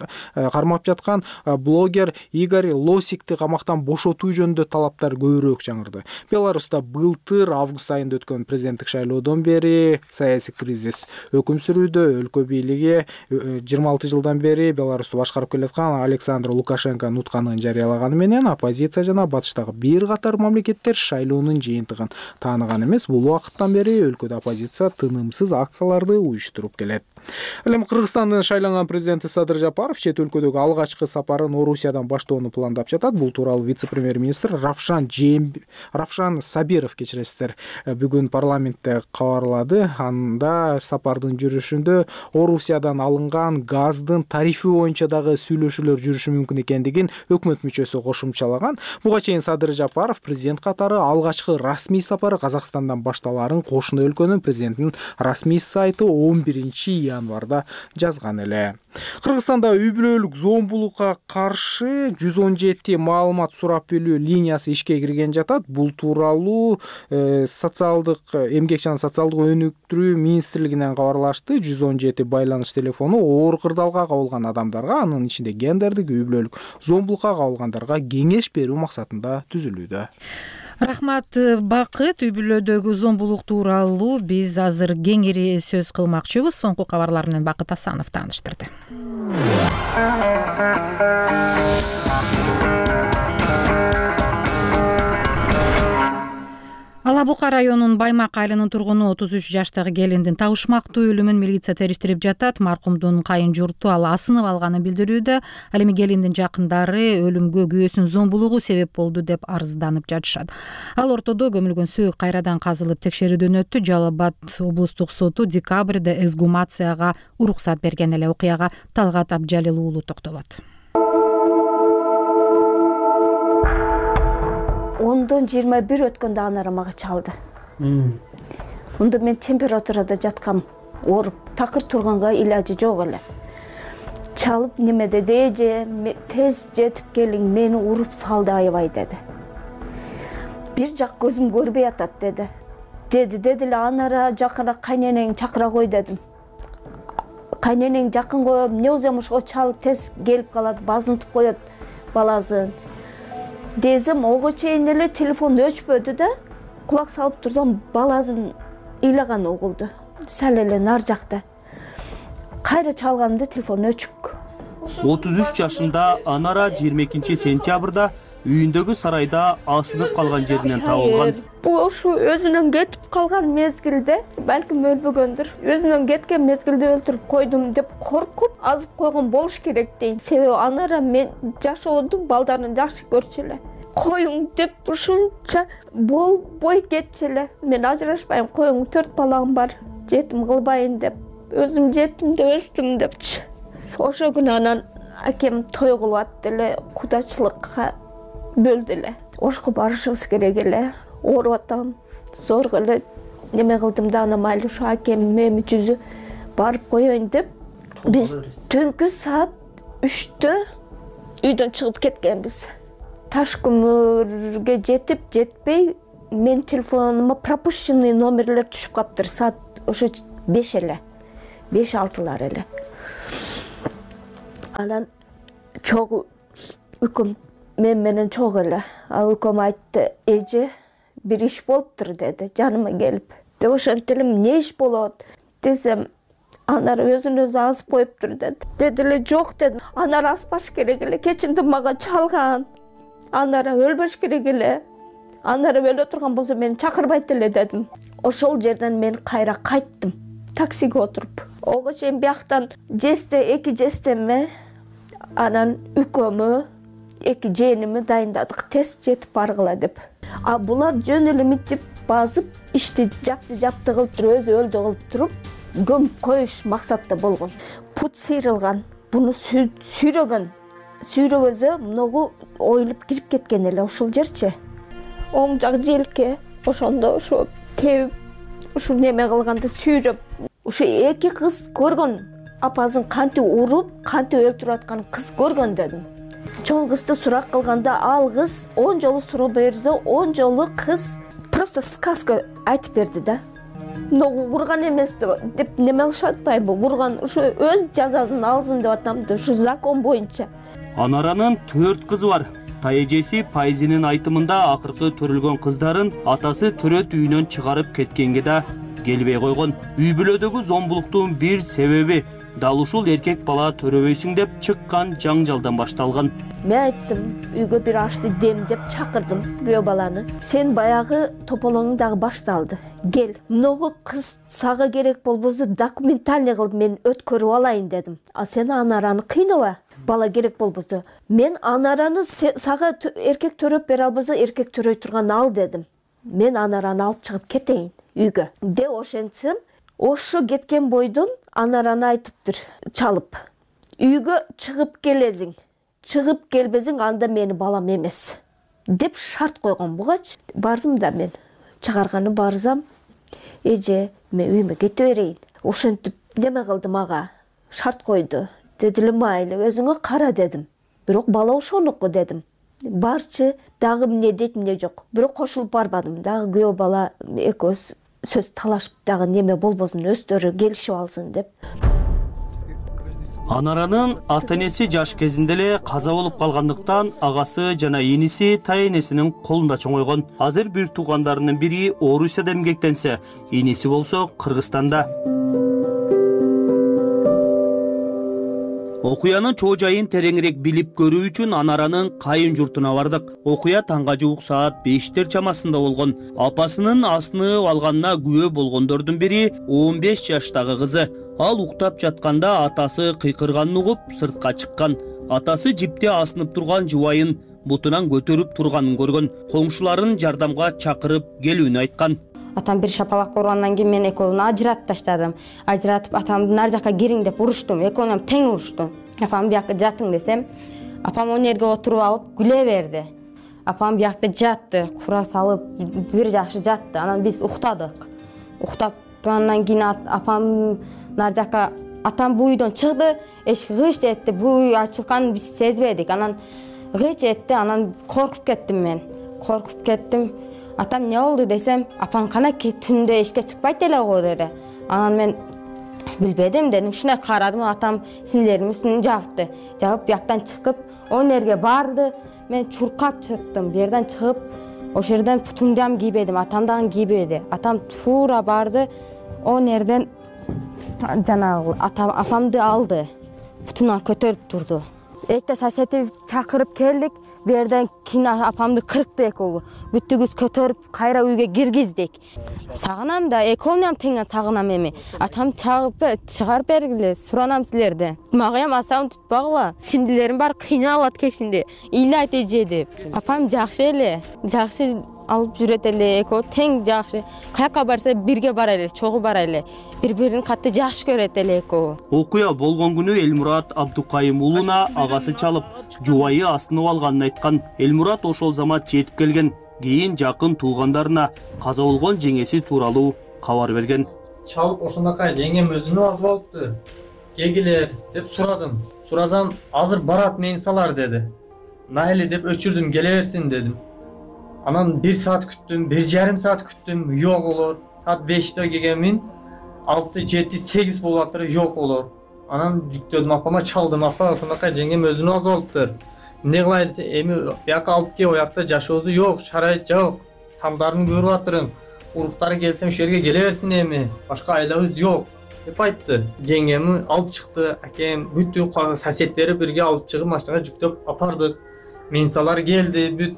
кармап жаткан блогер Игорь Лосикти камактан бошотуу жөнүндө талаптар көбүрөөк жаңырды. Беларуста былтыр август айында өткөн президенттик шайлоодон бери саясий кризис өкүм сүрүүдө. Өлкө бийлиги жыйырма алты жылдан бери Беларусту башкарып келаткан Александр Лукашенко нутканын жарыялаганы менен оппозиция жана батыштагы бир катар мамлекеттер шайлоонун жыйынтыгын тааныган эмес. Бул убакыттан бери өлкөдө оппозиция тынымсыз акцияларды уюштуруп келет. Ал эми Кыргызстандын шайланган президенти Садыр Жапаров чет өлкөдөгү алгачкы сапарын Орусиядан баштоону пландап жатат. Бул тууралуу вице-премьер-министр Равшан Жем Равшан Сабиров кечиресиздер бүгүн парламентте кабарлады. Анда сапардын жүрүшүндө Орусиядан алынган газдын тарифи боюнча дагы сүйлөшүүлөр жүрүшү мүмкүн экендигин өкмөт мүчөсү кошумчалаган. Буга чейин Садыр Жапаров президент катары алгачкы расмий сапары Казакстандан башталарын кошуна өлкөнүн президентинин расмий сайты он биринчи январда жазган эле. Кыргызстанда үй бүлөлүк зомбулукка каршы жүз он жети маалымат сурап билүү линиясы ишке кирген жатат. Бул тууралуу э, социалдык эмгек жана социалдык өнүктүрүү министрлигинен кабарлашты. жүз он жети байланыш телефону оор кырдаалга кабылган адамдарга, анын ичинде гендердик үй бүлөлүк зомбулукка кабылгандарга кеңеш берүү максатында түзүлүүдө. Рахмат, Бакыт. Үй бүлөдөгү зомбулук тууралуу биз азыр кеңири сөз кылмакчыбыз. Соңку кабарлар менен Бакыт Асанов тааныштырды. Ала Бука районунун Баймак айылынын тургуну отуз үч жаштагы келиндин табышмактуу өлүмүн милиция териштирип жатат. Маркумдун кайын журту ал асынып алганын билдирүүдө. Ал эми келиндин жакындары өлүмгө күйөөсүнүн зомбулугу себеп болду деп арызданып жатышат. Ал ортодо көмүлгөн сөөк кайрадан казылып текшерүүдөн өттү. Жалал Абад облустук соту декабрда эксгумацияга уруксат берген эле. Окуяга Талгат Абжалил уулу токтолот. ондон жыйырма бир өткөндө анара мага чалды. Мында мен температурада жаткам, ооруп, такыр турганга илажы жок эле. Чалып неме деди, эже, тез жетип келиң, мени уруп салды аябай деди. Бир жак көзүм көрбөй атат деди. Деди, деди эле анара жакыныраак кайненең чакыра кой дедим. Кайненең жакын коем, эмне болсо ошого чалып тез келип калат, базынтып коет баласын. Дезим ого чейин эле телефон өчпөдү да, кулак салып турсам баласын ыйлаган угулду. Сал эле нар жакта. Кайра чалганда телефон өчүк. отуз үч жашында Анара жыйырма экинчи сентябрда үйүндөгү сарайда асынып калган жеринен табылган. Бул ушу өзүнөн кетип калган мезгилде, балким өлбөгөндүр. Өзүнөн кеткен мезгилде өлтүрүп койдум деп коркуп азып койгон болуш керек дейм. Себеби Анара мен жашоодо балдарын жакшы көрчү эле. Коюң деп ушунча бол бой кетчү эле. Мен ажырашпайм, коюң, төрт балам бар, жетим кылбайын деп. Өзүм жетимде өстүм депчи. Ошо күнү анан акем той кылып атты эле, кудачылыкка бөлдү эле. Ошко барышыбыз керек эле. Ооруп атам. Зорго эле неме кылдым да, анан майли ушу акем эми жүзү барып коеюн деп биз түнкү саат үчтө үйдөн чыгып кеткенбиз. Таш көмүргө жетип жетпей мен телефонума пропущенный номерлер түшүп каптыр. Саат ошо беш эле. беш алтылар эле. Анан чогуу үкөм мен менен чогуу эле. А үкөм айтты, эже бир иш болуптур деди, жаныма келип. Деп ошентип эле эмне иш болот десем, Анар өзүн өзү азып коюптур деди. Деди эле жок дедим. Анар аспаш керек эле, кечинде мага чалган. Анара өлбөш керек эле. Анара өлө турган болсо мени чакырбайт эле дедим. Ошол жерден мен кайра кайттым. Таксиге отуруп. Ого чейин бияктан жесте, эки жестеме, анан үкөмү, эки жээними дайындадык, тез жетип баргыла деп. А булар жөн эле митип базып, ишти жапты жапты кылып туруп, өзү өлдү кылып туруп, көмүп коюш максатта болгон. Пут сыйрылган, буну сүйрөгөн. Сүйрөгөзө многу оюлуп кирип кеткен эле ушул жерчи. Оң жак желке, ошондо ошо тебип, ушу неме кылганда сүйрөп, ушу эки кыз көргөн, апасын кантип уруп, кантип өлтүрүп атканын кыз көргөн дедим. Чоң кызды сурак кылганда ал кыз он жолу суроо берсе, он жолу кыз просто сказка айтып берди да. Многу урган эмес деп неме кылышып атпайбы? Урган ушу өз жазасын алсын деп атам да, ушу закон боюнча. Анаранын төрт кызы бар. Тайэжеси Пайзинин айтымында акыркы төрүлгөн кыздарын атасы төрөт үйүнөн чыгарып кеткенге да келбей койгон. Үй бүлөдөгү зомбулуктун бир себеби дал ушул эркек бала төрөбөйсүң деп чыккан жаңжалдан башталган. Мен айттым, үйгө бир ашты демдеп чакырдым күйөө баланы. Сен баягы тополоңуң дагы башталды. Кел, многу кыз сага керек болбосо документальный кылып мен өткөрүп алайын дедим. А сен Анараны кыйнала. Бала керек болбосо. Мен Анараны сага эркек төрөп бере албаса, эркек төрөй турган ал дедим. Мен Анараны алып чыгып кетейин үйгө. Де ошентсем, ошо кеткен бойдон Анараны айтыптыр, чалып. Үйгө чыгып келесиң. Чыгып келбесиң, анда мени балам эмес. Деп шарт койгон бугач. Бардым да мен. Чыгарганы барсам, эже, мен үйүмө кете берейин. Ошентип неме кылды мага, шарт койду. Деди майли, өзүңө кара дедим. Бирок бала ошонуку дедим. Барчы, дагы эмне дейт, эмне жок. Бирок кошулуп барбадым. Дагы күйөө бала экөөбүз сөз талашып, дагы неме болбосун, өздөрү келишип алсын деп. Анаранын ата-энеси жаш кезинде эле каза болуп калгандыктан агасы жана иниси тайенесинин колунда чоңойгон. Азыр бир туугандарынын бири Орусияда эмгектенсе, иниси болсо Кыргызстанда. Окуянын чоо жайын тереңирээк билип көрүү үчүн Анаранын кайын журтуна бардык. Окуя таңга жуук саат бештер чамасында болгон. Апасынын асынып алганына күбө болгондордун бири он беш жаштагы кызы. Ал уктап жатканда атасы кыйкырганын угуп сыртка чыккан. Атасы жипте асынып турган жубайын бутунан көтөрүп турганын көргөн. Коңшуларын жардамга чакырып келүүнү айткан. Атам бир шапалак ургандан кийин мен экөөнү ажыратып таштадым. Ажыратып атамды нар жака кириң деп уруштум. Экөөнү тең уруштум. Апам биякта жатың десем, апам он жерге отуруп алып күлө берди. Апам биякта жатты, кура салып бир жакшы жатты. Анан биз уктадык. Уктапкандан кийин апам нар жака атам бу үйдөн чыгды, эшик гыш этти. Бу үй ачылганын биз сезбедик. Анан гыч этти, анан коркуп кеттим мен. Коркуп кеттим. Атам не болду десем, апам кана түндө эшикке чыкпайт эле го деди. Анан мен билбедим дедим. Шуна карадым, атам сиңдердин үстүн жапты. Жабып бияктан чыгып, он жерге барды. Мен чуркап чыктым. Бу жерден чыгып, ошол жерден путумду дагы кийбедим, атам дагы кийбеди. Атам туура барды. Он жерден жанагы апамды алды. Путунан көтөрүп турду. Экте соседи чакырып келдик. Бу жерден кийин апамды кыркты экөө. Бүттүгүз көтөрүп кайра үйгө киргиздик. Сагынам да, экөөнү тең сагынам эми. Атам чагып чыгарып бергиле, суранам силерден. Мага эм асабын тутпагыла. Сиңдилерим бар кыйналат кешинде. Ыйлайт эже деп. Апам жакшы эле, жакшы алып жүрөт эле, экөө тең жакшы. Каяка барса бирге бара эле, чогуу бара эле. Бири-бирин катты жакшы көрөт эле экөө. Окуя болгон күнү Элмурат Абдукайым уулуна агасы чалып, жубайы асынып алганын айткан. Элмурат ошол замат жетип келген. Кийин жакын туугандарына каза болгон жеңеси тууралуу кабар берген. Чалып ошондакай жеңем өзүнү азып алыпты. Кегилер деп сурадым. Суразам, азыр барат мени салар деди. Майли деп өчүрдүм, келе берсин дедим. Анан бир саат күттүм, бир жарым саат күттүм, жок болор. Саат беште келгенмин, алты, жети, сегиз болуп атыр, жок болор. Анан жүктөдүм, апама чалдым, апа ошондакай жеңем өзүнү азып алыптыр. Эмне кылай десе, эми бияка алып кел, оякта жашоосу жок, шарайыт жок. Тамдарын көрүп атырым. Уруктары келсе ошол жерге келе берсин эми. Башка айлабыз жок деп айтты. Жеңемди алып чыкты, акем бүттү соседтери бирге алып чыгып машинага жүктөп апардык. Менсалар келди, бүт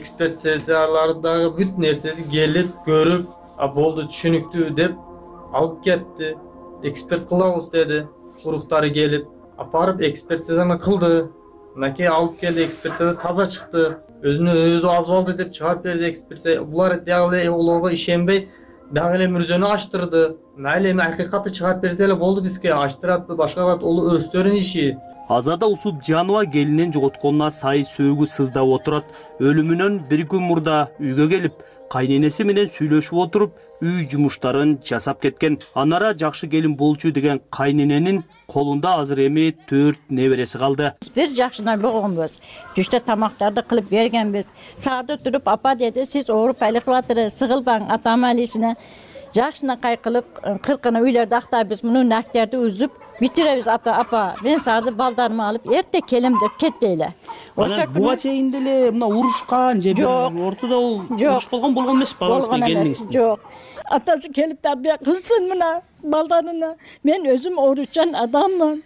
экспертизалардагы бүт нерсеси келип, көрүп, а болду түшүнүктүү деп алып кетти. Эксперт кылабыз деди. Уруктары келип, апарып экспертизаны кылды. Наке алып келди, экспертиза таза чыкты. Өзүнө өзү азып алды деп чыгарып берди экспертиза. Булар дагы эле олорго ишенбей, дагы эле мүрзөнү ачтырды. Майли эми акыйкатты чыгарып берсе эле болду бизге. Ачтырат башка кат, ол өздөрүнүн иши. Азада Усупжанова келинин жоготконуна сай сөөгү сыздап отурат. Өлүмүнөн бир күн мурда үйгө келип, кайненеси менен сүйлөшүп отуруп, үй жумуштарын жасап кеткен. Анара жакшы келин болчу деген кайнененин колунда азыр эми төрт небереси калды. Бир жакшына болгонбуз. Түштө тамактарды кылып бергенбиз. Сааты туруп, апа деди, сиз ооруп айлык атыры, сыгылбаң, атам алисине. Жакшынакай кылып, кыркыны үйлөрдү актайбыз, муну нактерди үзүп битиребиз. Ата, апа, мен сааты балдарымы алып, эрте келем деп кетти эле. Ошо буга чейин деле мына урушкан же бир ортодо уруш болгон болгон эмес балаңызбен келиңиз? Жок. Атасы келип тарбия кылсын мына балдарына. Мен өзүм ооручан адаммын.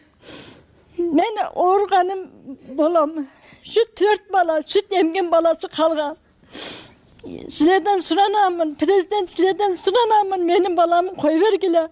Мен ооруганым болом. Şu төрт бала, süt emgen balası kalgan. Sizlerden suranamın, prezident sizlerden suranamın, benim balamı koyvergile.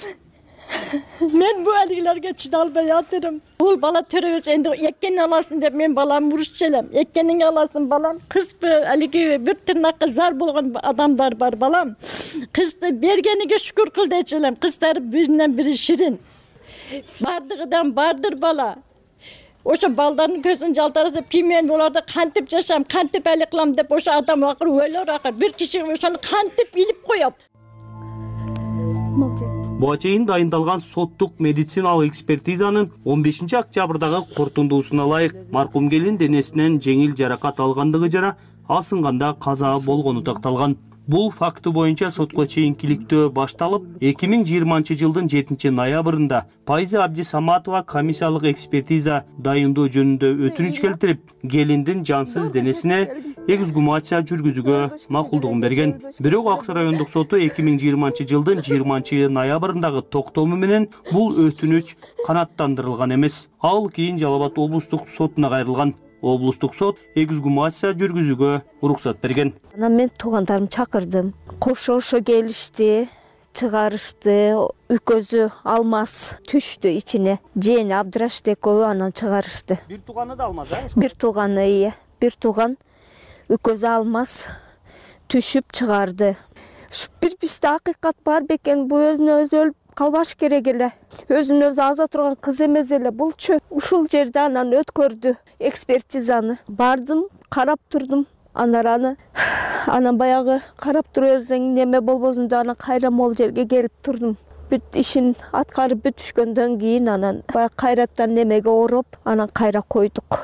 Men bu alilerge çıdalbay yatırım. Bu bala törevez endi ekkenin alasın dep men balam vuruş çelem. Ekkenin alasın balam. Kız aligi bir tırnakka zar bolgan adamlar var balam. Kız da bergenige şükür kıl deçelem. Kızlar birinden biri şirin. Bardığıdan bardır bala. Oşo baldarının gözün jaltarı dep kimen olarda kantip yaşam, kantip eli kılam dep oşo adam akır öyle akır. Bir kişi oşonu kantip ilip koyat. Молчать. Буга чейин дайындалган соттук медициналык экспертизанын он бешинчи октябрдагы корутундуусуна ылайык маркум келин денесинен жеңил жаракат алгандыгы жана асынганда каза болгону такталган. Бул факты боюнча сотко чейинкиликтөө башталып, эки миң жыйырманчы жылдын жетинчи ноябрында Пайза Абдисаматова комиссиялык экспертиза дайындоо жөнүндө өтүнүч келтирип, келиндин жансыз денесине эксгумация жүргүзүүгө макулдугун берген. Бирок Аксы райондук соту эки миң жыйырманчы жылдын жыйырманчы ноябрындагы токтому менен бул өтүнүч канааттандырылган эмес. Ал кийин Жалал Абад облустук сотуна кайрылган. Облустук сот эксгумация жүргүзүүгө уруксат берген. Анан мен туугандарымды чакырдым. Кошо келишти, чыгарышты. Үкөзү Алмаз түштү ичине. Жээни Абдырашид экөө анан чыгарышты. Бир тууганы да Алмаз, а? Бир тууганы, ыя. Бир тууган Үкөзү Алмаз түшүп чыгарды. Бир бизде акыйкат бар бекен, бул өзүнө өзү өлүп калбаш керек эле. Өзүн өзү аза турган кыз эмес эле булчу. Ушул жерде анан өткөрдү экспертизаны. Бардым, карап турдум. Анараны анан баягы карап тура берсең неме болбосун деп анан кайра могул жерге келип турдум. Бүт ишин аткарып бүтүшкөндөн кийин анан баягы кайраттан немеге ороп, анан кайра койдук.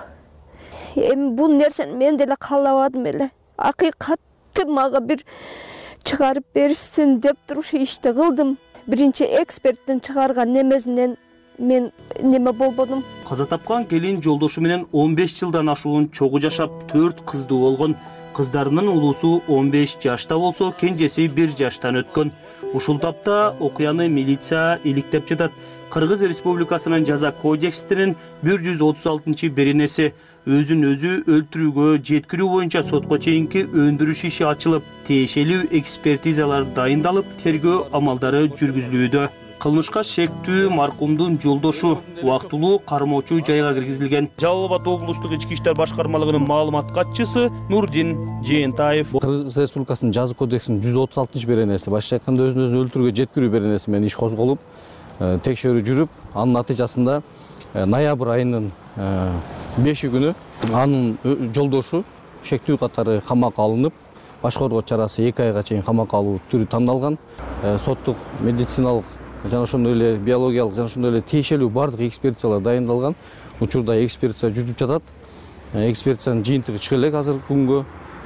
Эми бул нерсени мен деле каалабадым эле. Акыйкатты мага бир чыгарып беришсин деп туруп ушу ишти кылдым. Биринчи эксперттин чыгарган немесинен мен неме болбодум. Каза тапкан келин жолдошу менен он беш жылдан ашуун чогуу жашап, төрт кыздуу болгон. Кыздарынын улуусу он беш жашта болсо, кенжеси бир жаштан өткөн. Ушул тапта окуяны милиция иликтеп жатат. Кыргыз Республикасынын жаза кодексинин бир жүз отуз алтынчы беренеси өзүн өзү өлтүрүүгө жеткирүү боюнча сотко чейинки өндүрүш иши ачылып, тиешелүү экспертизалар дайындалып, тергөө амалдары жүргүзүлүүдө. Кылмышка шектүү маркумдун жолдошу убактылуу кармоочу жайга киргизилген. Жалал Абад облустук ички иштер башкармалыгынын маалымат катчысы Нурдин Жээнтаев. Кыргыз Республикасынын жаза кодексинин жүз отуз алтынчы беренеси, башкача айтканда өзүн өзү өлтүрүүгө жеткирүү беренеси менен иш козголуп, текшерүү жүрүп, анын натыйжасында ноябрь айынын беши күнү анын жолдошу шектүү катары камакка алынып, баш коргоо чарасы эки айга чейин камакка алуу түрү тандалган. Соттук медициналык жана ошондой эле биологиялык жана ошондой эле тиешелүү бардык экспертизалар дайындалган. Учурда экспертиза жүрүп жатат. Экспертизанын жыйынтыгы чыга элек азыркы күнгө.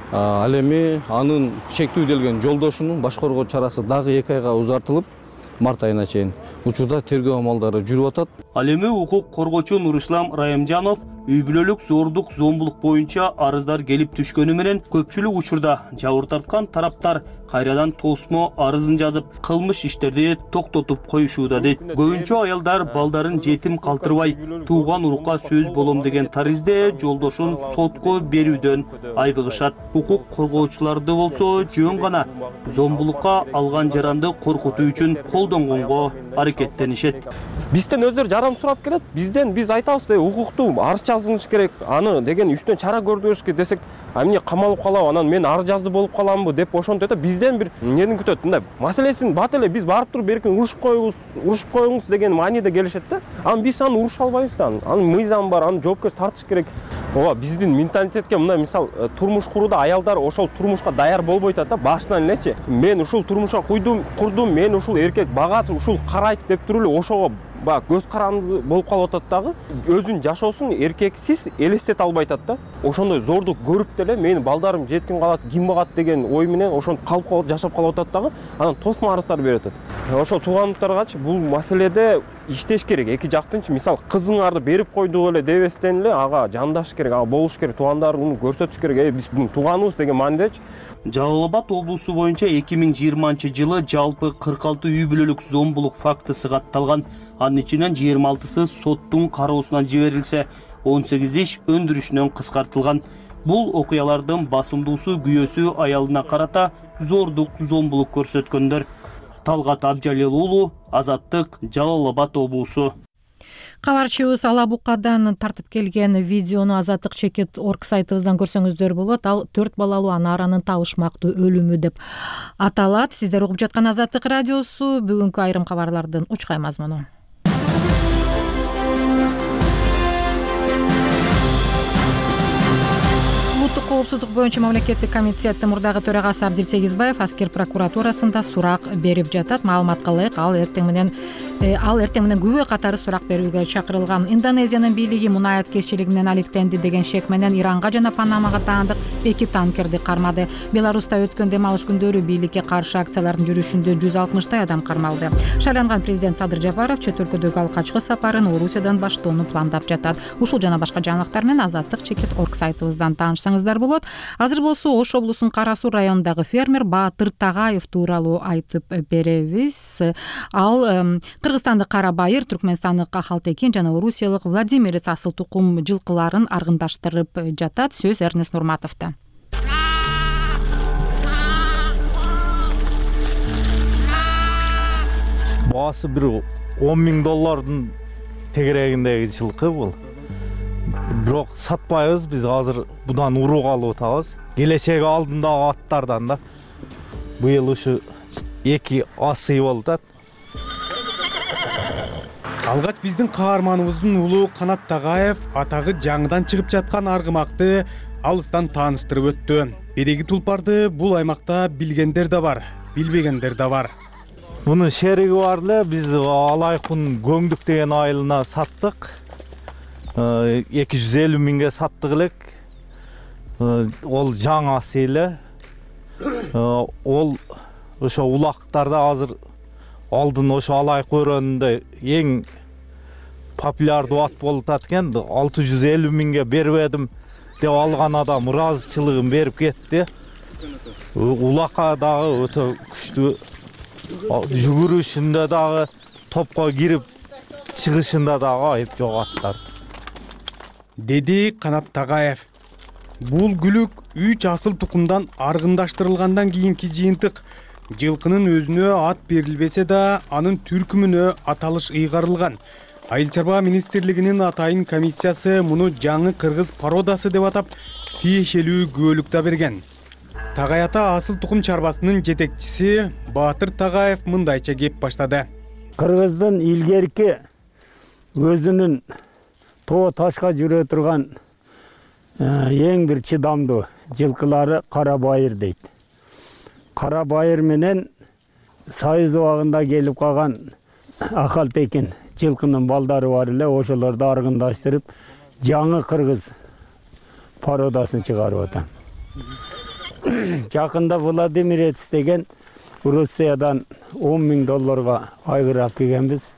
Ал эми анын шектүү делген жолдошунун баш коргоо чарасы дагы эки айга узартылып, март айына чейин учурда тергөө амалдары жүрүп атат. Ал эми укук коргоочу Нурислам Райымжанов үй бүлөлүк зордук, зомбулук боюнча арыздар келип түшкөнү менен көпчүлүк учурда жабыр тарткан тараптар кайрадан тосмо арызын жазып, кылмыш иштерди токтотуп коюшууда дейт. Көбүнчө аялдар балдарын жетим калтырбай, тууган урукка сөз болом деген таризде жолдошун сотко берүүдөн айбыгышат. Укук коргоочуларды болсо жөн гана зомбулукка алган жаранды коркутуу үчүн колдонгонго аракеттенишет. Бизден өздөрү жарам сурап келет. Бизден биз айтабыз да, укуктуу арыз жазыңыз керек, аны деген үстүнөн чара көрүш керек десек, а эмне камалып калам, анан мен арыз жазды болуп каламбы деп ошентет. Бизден бир эмнени күтөт? Мындай маселесин бат эле биз барып туруп беркин урушуп коюңуз, урушуп коюңуз деген мааниде келишет да. Анан биз аны уруша албайбыз да. Анын мыйзам бар, аны жоопкерчиликке тартыш керек. Ооба, биздин менталитетке мындай мисал турмуш курууда аялдар ошол турмушка даяр болбой атат да, башынан элечи. Мен ушул турмушка куйдум, курдум, мен ушул эркек багат, ушул карайт деп туруп эле ошого ба көз каранды болуп калып атат дагы. Өзүнүн жашоосун эркексиз элестете албай атат да. Ошондой зордук көрүп деле менин балдарым жетим калат, ким багат деген ой менен ошентип калып калып жашап калып атат дагы. Анан тосмо арыздар берип атат. Ошол туугандыктаргачы бул маселеде иштеш керек. Эки жактынчы мисал кызыңарды берип койдук эле дебестен эле ага жандаш керек, ага болуш керек, туугандар муну көрсөтүш керек. Э биз муну тууганыбыз деген маанидечи. Жалал Абад облусу боюнча эки миң жыйырманчы жылы жалпы кырк алты үй бүлөлүк зомбулук фактысы катталган. Анын ичинен жыйырма алтысы соттун кароосуна жиберилсе, он сегиз иш өндүрүшүнөн кыскартылган. Бул окуялардын басымдуусу күйөөсү аялына карата зордук, зомбулук көрсөткөндөр. Талгат Абжалил уулу, Азаттык, Жалал Абад облусу. Кабарчыбыз Ала Букадан тартып келген видеону Азаттык чекит орг сайтыбыздан көрсөңүздөр болот. Ал төрт балалуу анааранын табышмактуу өлүмү деп аталат. Сиздер угуп жаткан Азаттык радиосу. Бүгүнкү айрым кабарлардын учкай мазмуну. коопсуздук боюнча мамлекеттик комитеттин мурдагы төрагасы Абдил Сегизбаев аскер прокуратурасында сурак берип жатат. Маалыматка ылайык ал эртең менен ал эртең менен күбө катары сурак берүүгө чакырылган. Индонезиянын бийлиги мунай аткезчилигинен алектенди деген шек менен Иранга жана Панамага таандык эки танкерди кармады. Беларуста өткөн дем алыш күндөрү бийликке каршы акциялардын жүрүшүндө жүз алтымыштай адам кармалды. Шайланган президент Садыр Жапаров чет өлкөдөгү алкачкы сапарын Орусиядан баштоону пландап жатат. Ушул жана башка жаңылыктар менен Азаттык чекит орг сайтыбыздан таанышсаңыздар болот. Азыр болсо Ош облусунун Кара Суу районундагы фермер Баатыр Тагаев тууралуу айтып беребиз. Ал Кыргызстандык Кара Байыр, Түркмөнстандык Ахалтекин жана Орусиялык Владимирец асыл тукум жылкыларын аргындаштырып жатат. Сөз Эрнест Нурматовдо. Баасы бир он миң доллардын тегерегиндеги жылкы бул. Бирок сатпайбыз, биз азыр будан урук алып атабыз. Келечеги алдындагы аттардан да. Быйыл ушу эки асы болуп атат. Алгач биздин каарманыбыздын улуу Канат Тагаев атагы жаңыдан чыгып жаткан аргымакты алыстан тааныштырып өттү. Береги тулпарды бул аймакта билгендер да бар, билбегендер да бар. Мунун шериги бар эле, биз Алайкун Көңдүк деген айылына саттык. эки жүз элүү миңге саттык элек. Ол жаңасы эле. Ол ошо улактарда азыр алдын ошо Алайк өрөөнүндө эң популярдуу ат болуп атат экен. алты жүз элүү миңге бербедим деп алган адам ыраазычылыгын берип кетти. Улакка дагы өтө күчтүү. Жүгүрүшүндө дагы, топко кирип чыгышында дагы айып жок аттар. Деди Канат Тагаев. Бул күлүк үч асыл тукумдан аргындаштырылгандан кийинки жыйынтык. Жылкынын өзүнө ат берилбесе да, анын түркүмүнө аталыш ыйгарылган. Айыл чарба министрлигинин атайын комиссиясы муну жаңы кыргыз породасы деп атап, тиешелүү күбөлүк да берген. Тагай ата асыл тукум чарбасынын жетекчиси Баатыр Тагаев мындайча кеп баштады. Кыргыздын илгерки өзүнүн тоо ташка жүрө турган эң бир чыдамдуу жылкылары Кара Байыр дейт. Кара Байыр менен Сайыз убагында келип калган Ахалтекин жылкынын балдары бар эле, ошолорду аргындаштырып жаңы кыргыз породасын чыгарып атам. Жакында Владимирец деген Русиядан он миң долларга айгыр алып келгенбиз.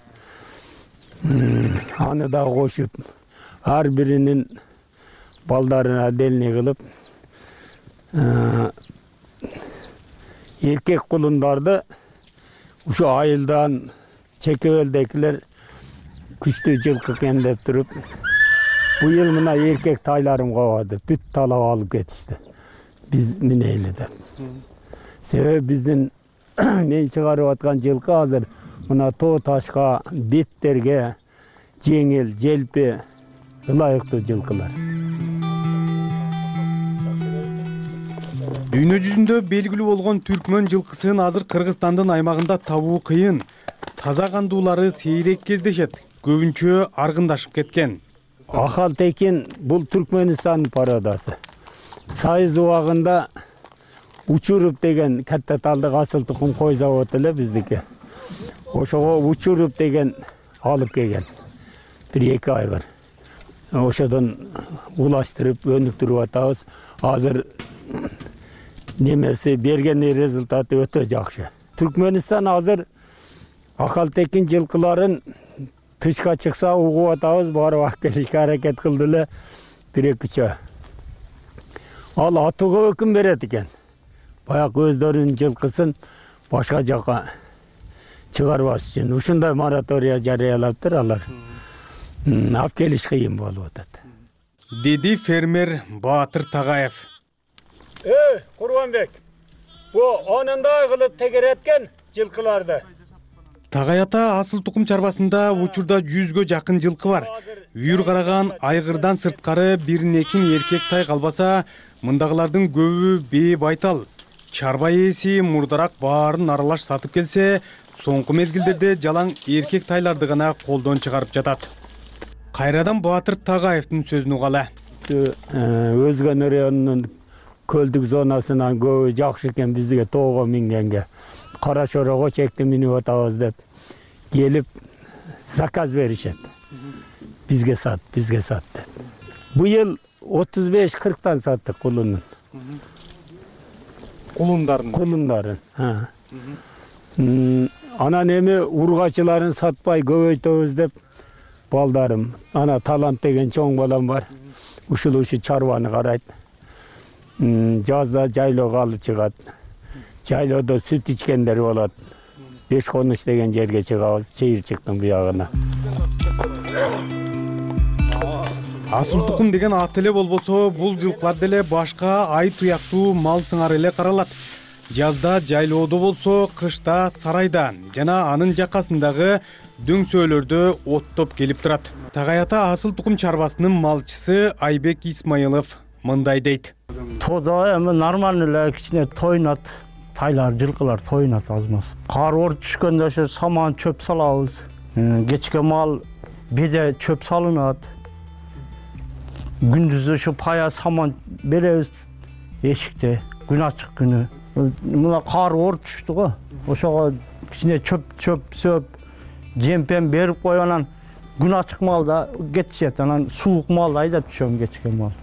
Аны да кошуп, ар биринин балдарына отдельный кылып, эркек кулундарды ушу айылдан чекебелдекилер күчтүү жылкы экен деп туруп, быйыл мына эркек тайларым кабады, бүт талап алып кетишти. Биз минейли деп. Себеби биздин мен чыгарып аткан жылкы азыр мына тоо ташка, беттерге жеңил, желпи ылайыктуу жылкылар. Дүйнө жүзүндө белгилүү болгон түркмөн жылкысын азыр Кыргызстандын аймагында табуу кыйын. Таза кандуулары сейрек кездешет, көбүнчө аргындашып кеткен. Ахалтекин бул Түркмөнстандын породасы. Сайыз убагында Учуруп деген катта талдык асыл тукум кой заводу эле биздики. Ошого Учуруп деген алып келген. Бир эки айгыр. Ошодон улаштырып өнүктүрүп атабыз. Азыр немеси берген результаты өтө жакшы. Түркмөнстан азыр Ахалтекин жылкыларын тышка чыкса угуп атабыз, барып алып келишке аракет кылды эле бир эки жөө. Ал атууга өкүм берет экен. Баяк өздөрүнүн жылкысын башка жака чыгарбаш үчүн ушундай моратория жарыялаптыр алар. Алып келиш кыйын болуп атат. Деди фермер Баатыр Тагаев. Эй, Курбанбек. Бу анындай кылып тегереткен жылкыларды. Тагай ата асыл тукум чарбасында учурда жүзгө жакын жылкы бар. Үйүр караган айгырдан сырткары бирин экин эркек тай калбаса, мындагылардын көбү бээ байтал. Чарба ээси мурдарак баарын аралаш сатып келсе, соңку мезгилдерде жалаң эркек тайларды гана колдон чыгарып жатат. Кайрадан Баатыр Тагаевдин сөзүн угалы. Өзгөн районунун көлдүк зонасынан көбү жакшы экен бизге тоого мингенге. Кара шорого чекти минип атабыз деп келип заказ беришет. Бизге сат, бизге сат деп. Быйыл отуз беш кырктан саттык кулунун. Кулундарын. Кулундарын. Анан эми ургачыларын сатпай көбөйтөбүз деп балдарым. Ана Талант деген чоң балам бар. Ушул ушу чарбаны карайт. Жазда жайлоого алып чыгат. Жайлоодо сүт ичкендер болот. Беш конуш деген жерге чыгабыз. Чыйырчыктын буягына. Асыл тукум деген ат эле болбосо, бул жылкылар деле башка ай туяктуу мал сыңары эле каралат. Жазда жайлоодо болсо, кышта сарайда жана анын жакасындагы дөңсөөлөрдө оттоп келип турат. Тагай-ата асыл тукум чарбасынын малчысы Айбек Исмаилов мындай дейт. Тода эми нормально эле кичине тойнат. Тайлар, жылкылар тойнат азмаз. Кар ор түшкөндө ошо саман чөп салабыз. Кечке мал беде чөп салынат. Gündüz şu paya saman berебиз эшикте күн ачык күнү. Мына кар ор түштү го. Ошого кичине чөп чөп сөп жемпен берип коюп анан күн ачык малда кетишет. Анан суук малды айдап түшөм кечке мал.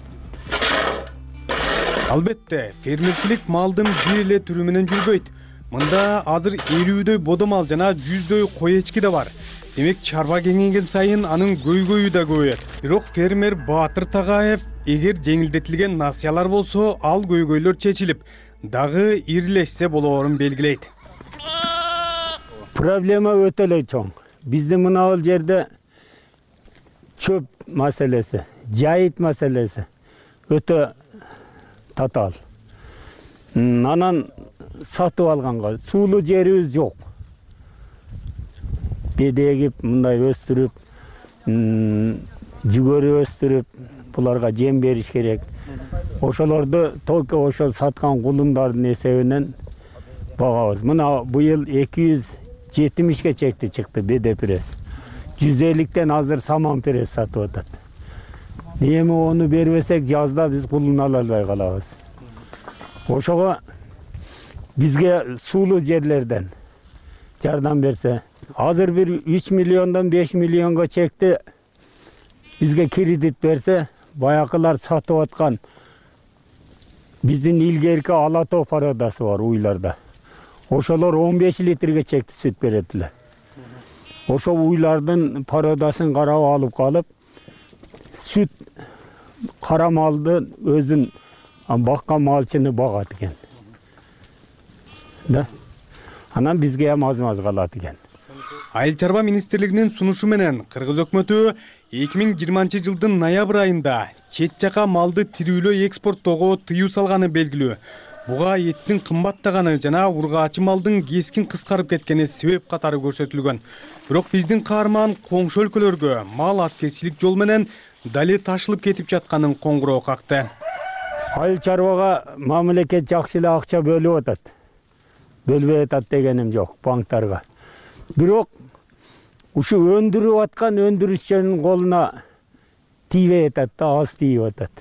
Албетте, фермерчилик малдын бир эле түрү менен жүрбөйт. Мында азыр элүүдөй бодо мал жана жүздөй кой эчки да бар. Демек чарба кеңейген сайын анын көйгөйү да көбөйөт. Бирок фермер Баатыр Тагаев эгер жеңилдетилген насыялар болсо, ал көйгөйлөр чечилип, дагы ирилешсе болоорун белгилейт. Проблема өтө эле чоң. Биздин мына бул жерде чөп маселеси, жайыт маселеси өтө татаал. Анан сатып алганга суулуу жерибиз жок. Беде эгип, мындай өстүрүп, жүгөрү өстүрүп, буларга жем бериш керек. Ошолорду только ошол саткан кулундардын эсебинен багабыз. Мына быйыл эки жүз жетимишке чекти чыкты беде пресс. жүз элүүдөн азыр саман пресс сатып атат. Эми ону бербесек, жазда биз кулун ала албай калабыз. Ошого бизге суулуу жерлерден жардам берсе, азыр бир үч миллиондон беш миллионго чекти бизге кредит берсе, баякылар сатып аткан биздин илгерки ала тоо пародасы бар уйларда. Ошолор он беш литрге чекти сүт берет эле. Ошо уйлардын пародасын карап алып калып, сүт кара малды өзүн баккан малчыны багат экен. Да. Анан бизге эм аз-маз калат экен. Айыл чарба министрлигинин сунушу менен Кыргыз өкмөтү эки миң жыйырманчы жылдын ноябрь айында чет жака малды тирүүлөө экспорттоого тыюу салганы белгилүү. Буга эттин кымбаттаганы жана ургаачы малдын кескин кыскарып кеткени себеп катары көрсөтүлгөн. Бирок биздин каарман коңшу өлкөлөргө мал аткезчилик жол менен дали ташылып кетип жатканын коңгуроо какты. Айыл чарбага мамлекет жакшы эле акча бөлүп атат. Бөлбөй атат дегеним жок банктарга. Бирок ушу өндүрүп аткан өндүрүшчүнүн колуна тийбей атат да, аз тийип атат.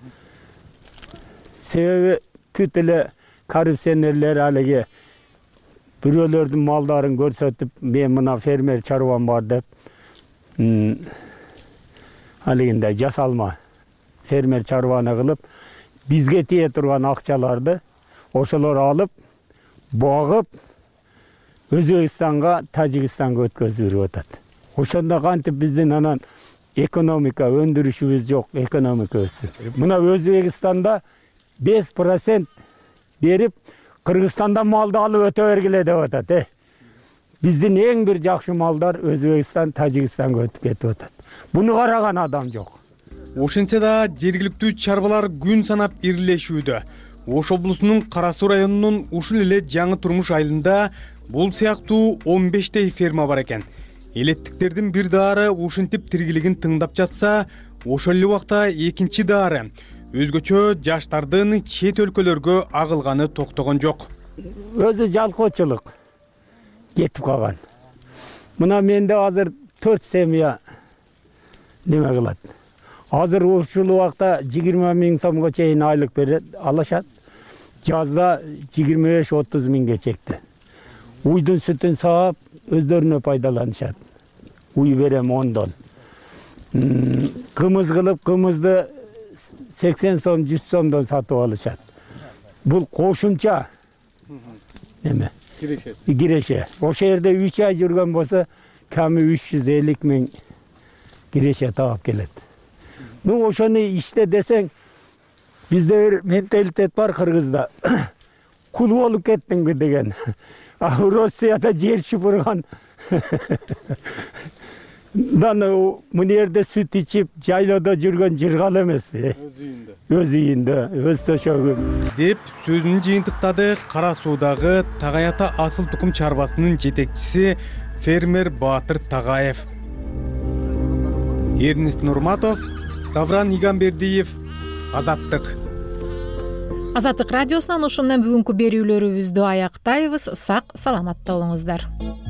Себеби бүт эле коррупционерлер алиги бирөөлөрдүн малдарын көрсөтүп, мен мына фермер чарбам бар деп, алигинде жасалма фермер чарбаны кылып, бизге тие турган акчаларды ошолор алып, багып, Өзбекстанга, Тажикстанга өткөзүп атат. Ошондо кантип биздин анан экономика, өндүрүшүбүз жок, экономика өссүн. Мына Өзбекстанда беш процент берип, Кыргызстанда малды алып өтө бергиле деп атат, э. Биздин эң бир жакшы малдар Өзбекстан, Тажикстанга өтүп кетип атат. Буну караган адам жок. Ошентсе да жергиликтүү чарбалар күн санап ирилешүүдө. Ош облусунун Кара Суу районунун ушул эле Жаңы Турмуш айылында бул сыяктуу он бештей ферма бар экен. Элеттиктердин бир даары ушинтип тиргилигин тыңдап жатса, ошол эле убакта экинчи даары өзгөчө жаштардын чет өлкөлөргө агылганы токтогон жок. Өзү жалкоочулук кетип калган. Мына менде азыр төрт семья неме кылат. азыр ушул убакта жыйырма миң сомго чейин айлык берет алышат. Жазда жыйырма беш отуз миңге чекти. Уйдун сүтүн саап өздөрүнө пайдаланышат. Уй берем ондон. Кымыз кылып кымызды сексен сом жүз сомдон сатып алышат. Бул кошумча эме? Кирешеси. Киреше. Ошол жерде үч ай жүргөн болсо, ками үч жүз элүү миң киреше таап келет. Ну ошону иште десең, бизде бир менталитет бар Кыргызда. Кул болуп кеттиңби деген. А Россияда жер шыпырган. Даны мына жерде сүт ичип, жайлоодо жүргөн жыргал эмеспи? Өз үйүндө. Өз үйүндө, өз төшөгү. Деп сөзүн жыйынтыктады Кара Суудагы Tagay Ата асыл тукум чарбасынын жетекчиси фермер Баатыр Тагаев. Эрнест Нурматов, Давран Игамбердиев, Азаттык. Азаттык радиосунан ушу менен бүгүнкү берүүлөрүбүздү аяктайбыз. Сак саламатта болуңуздар.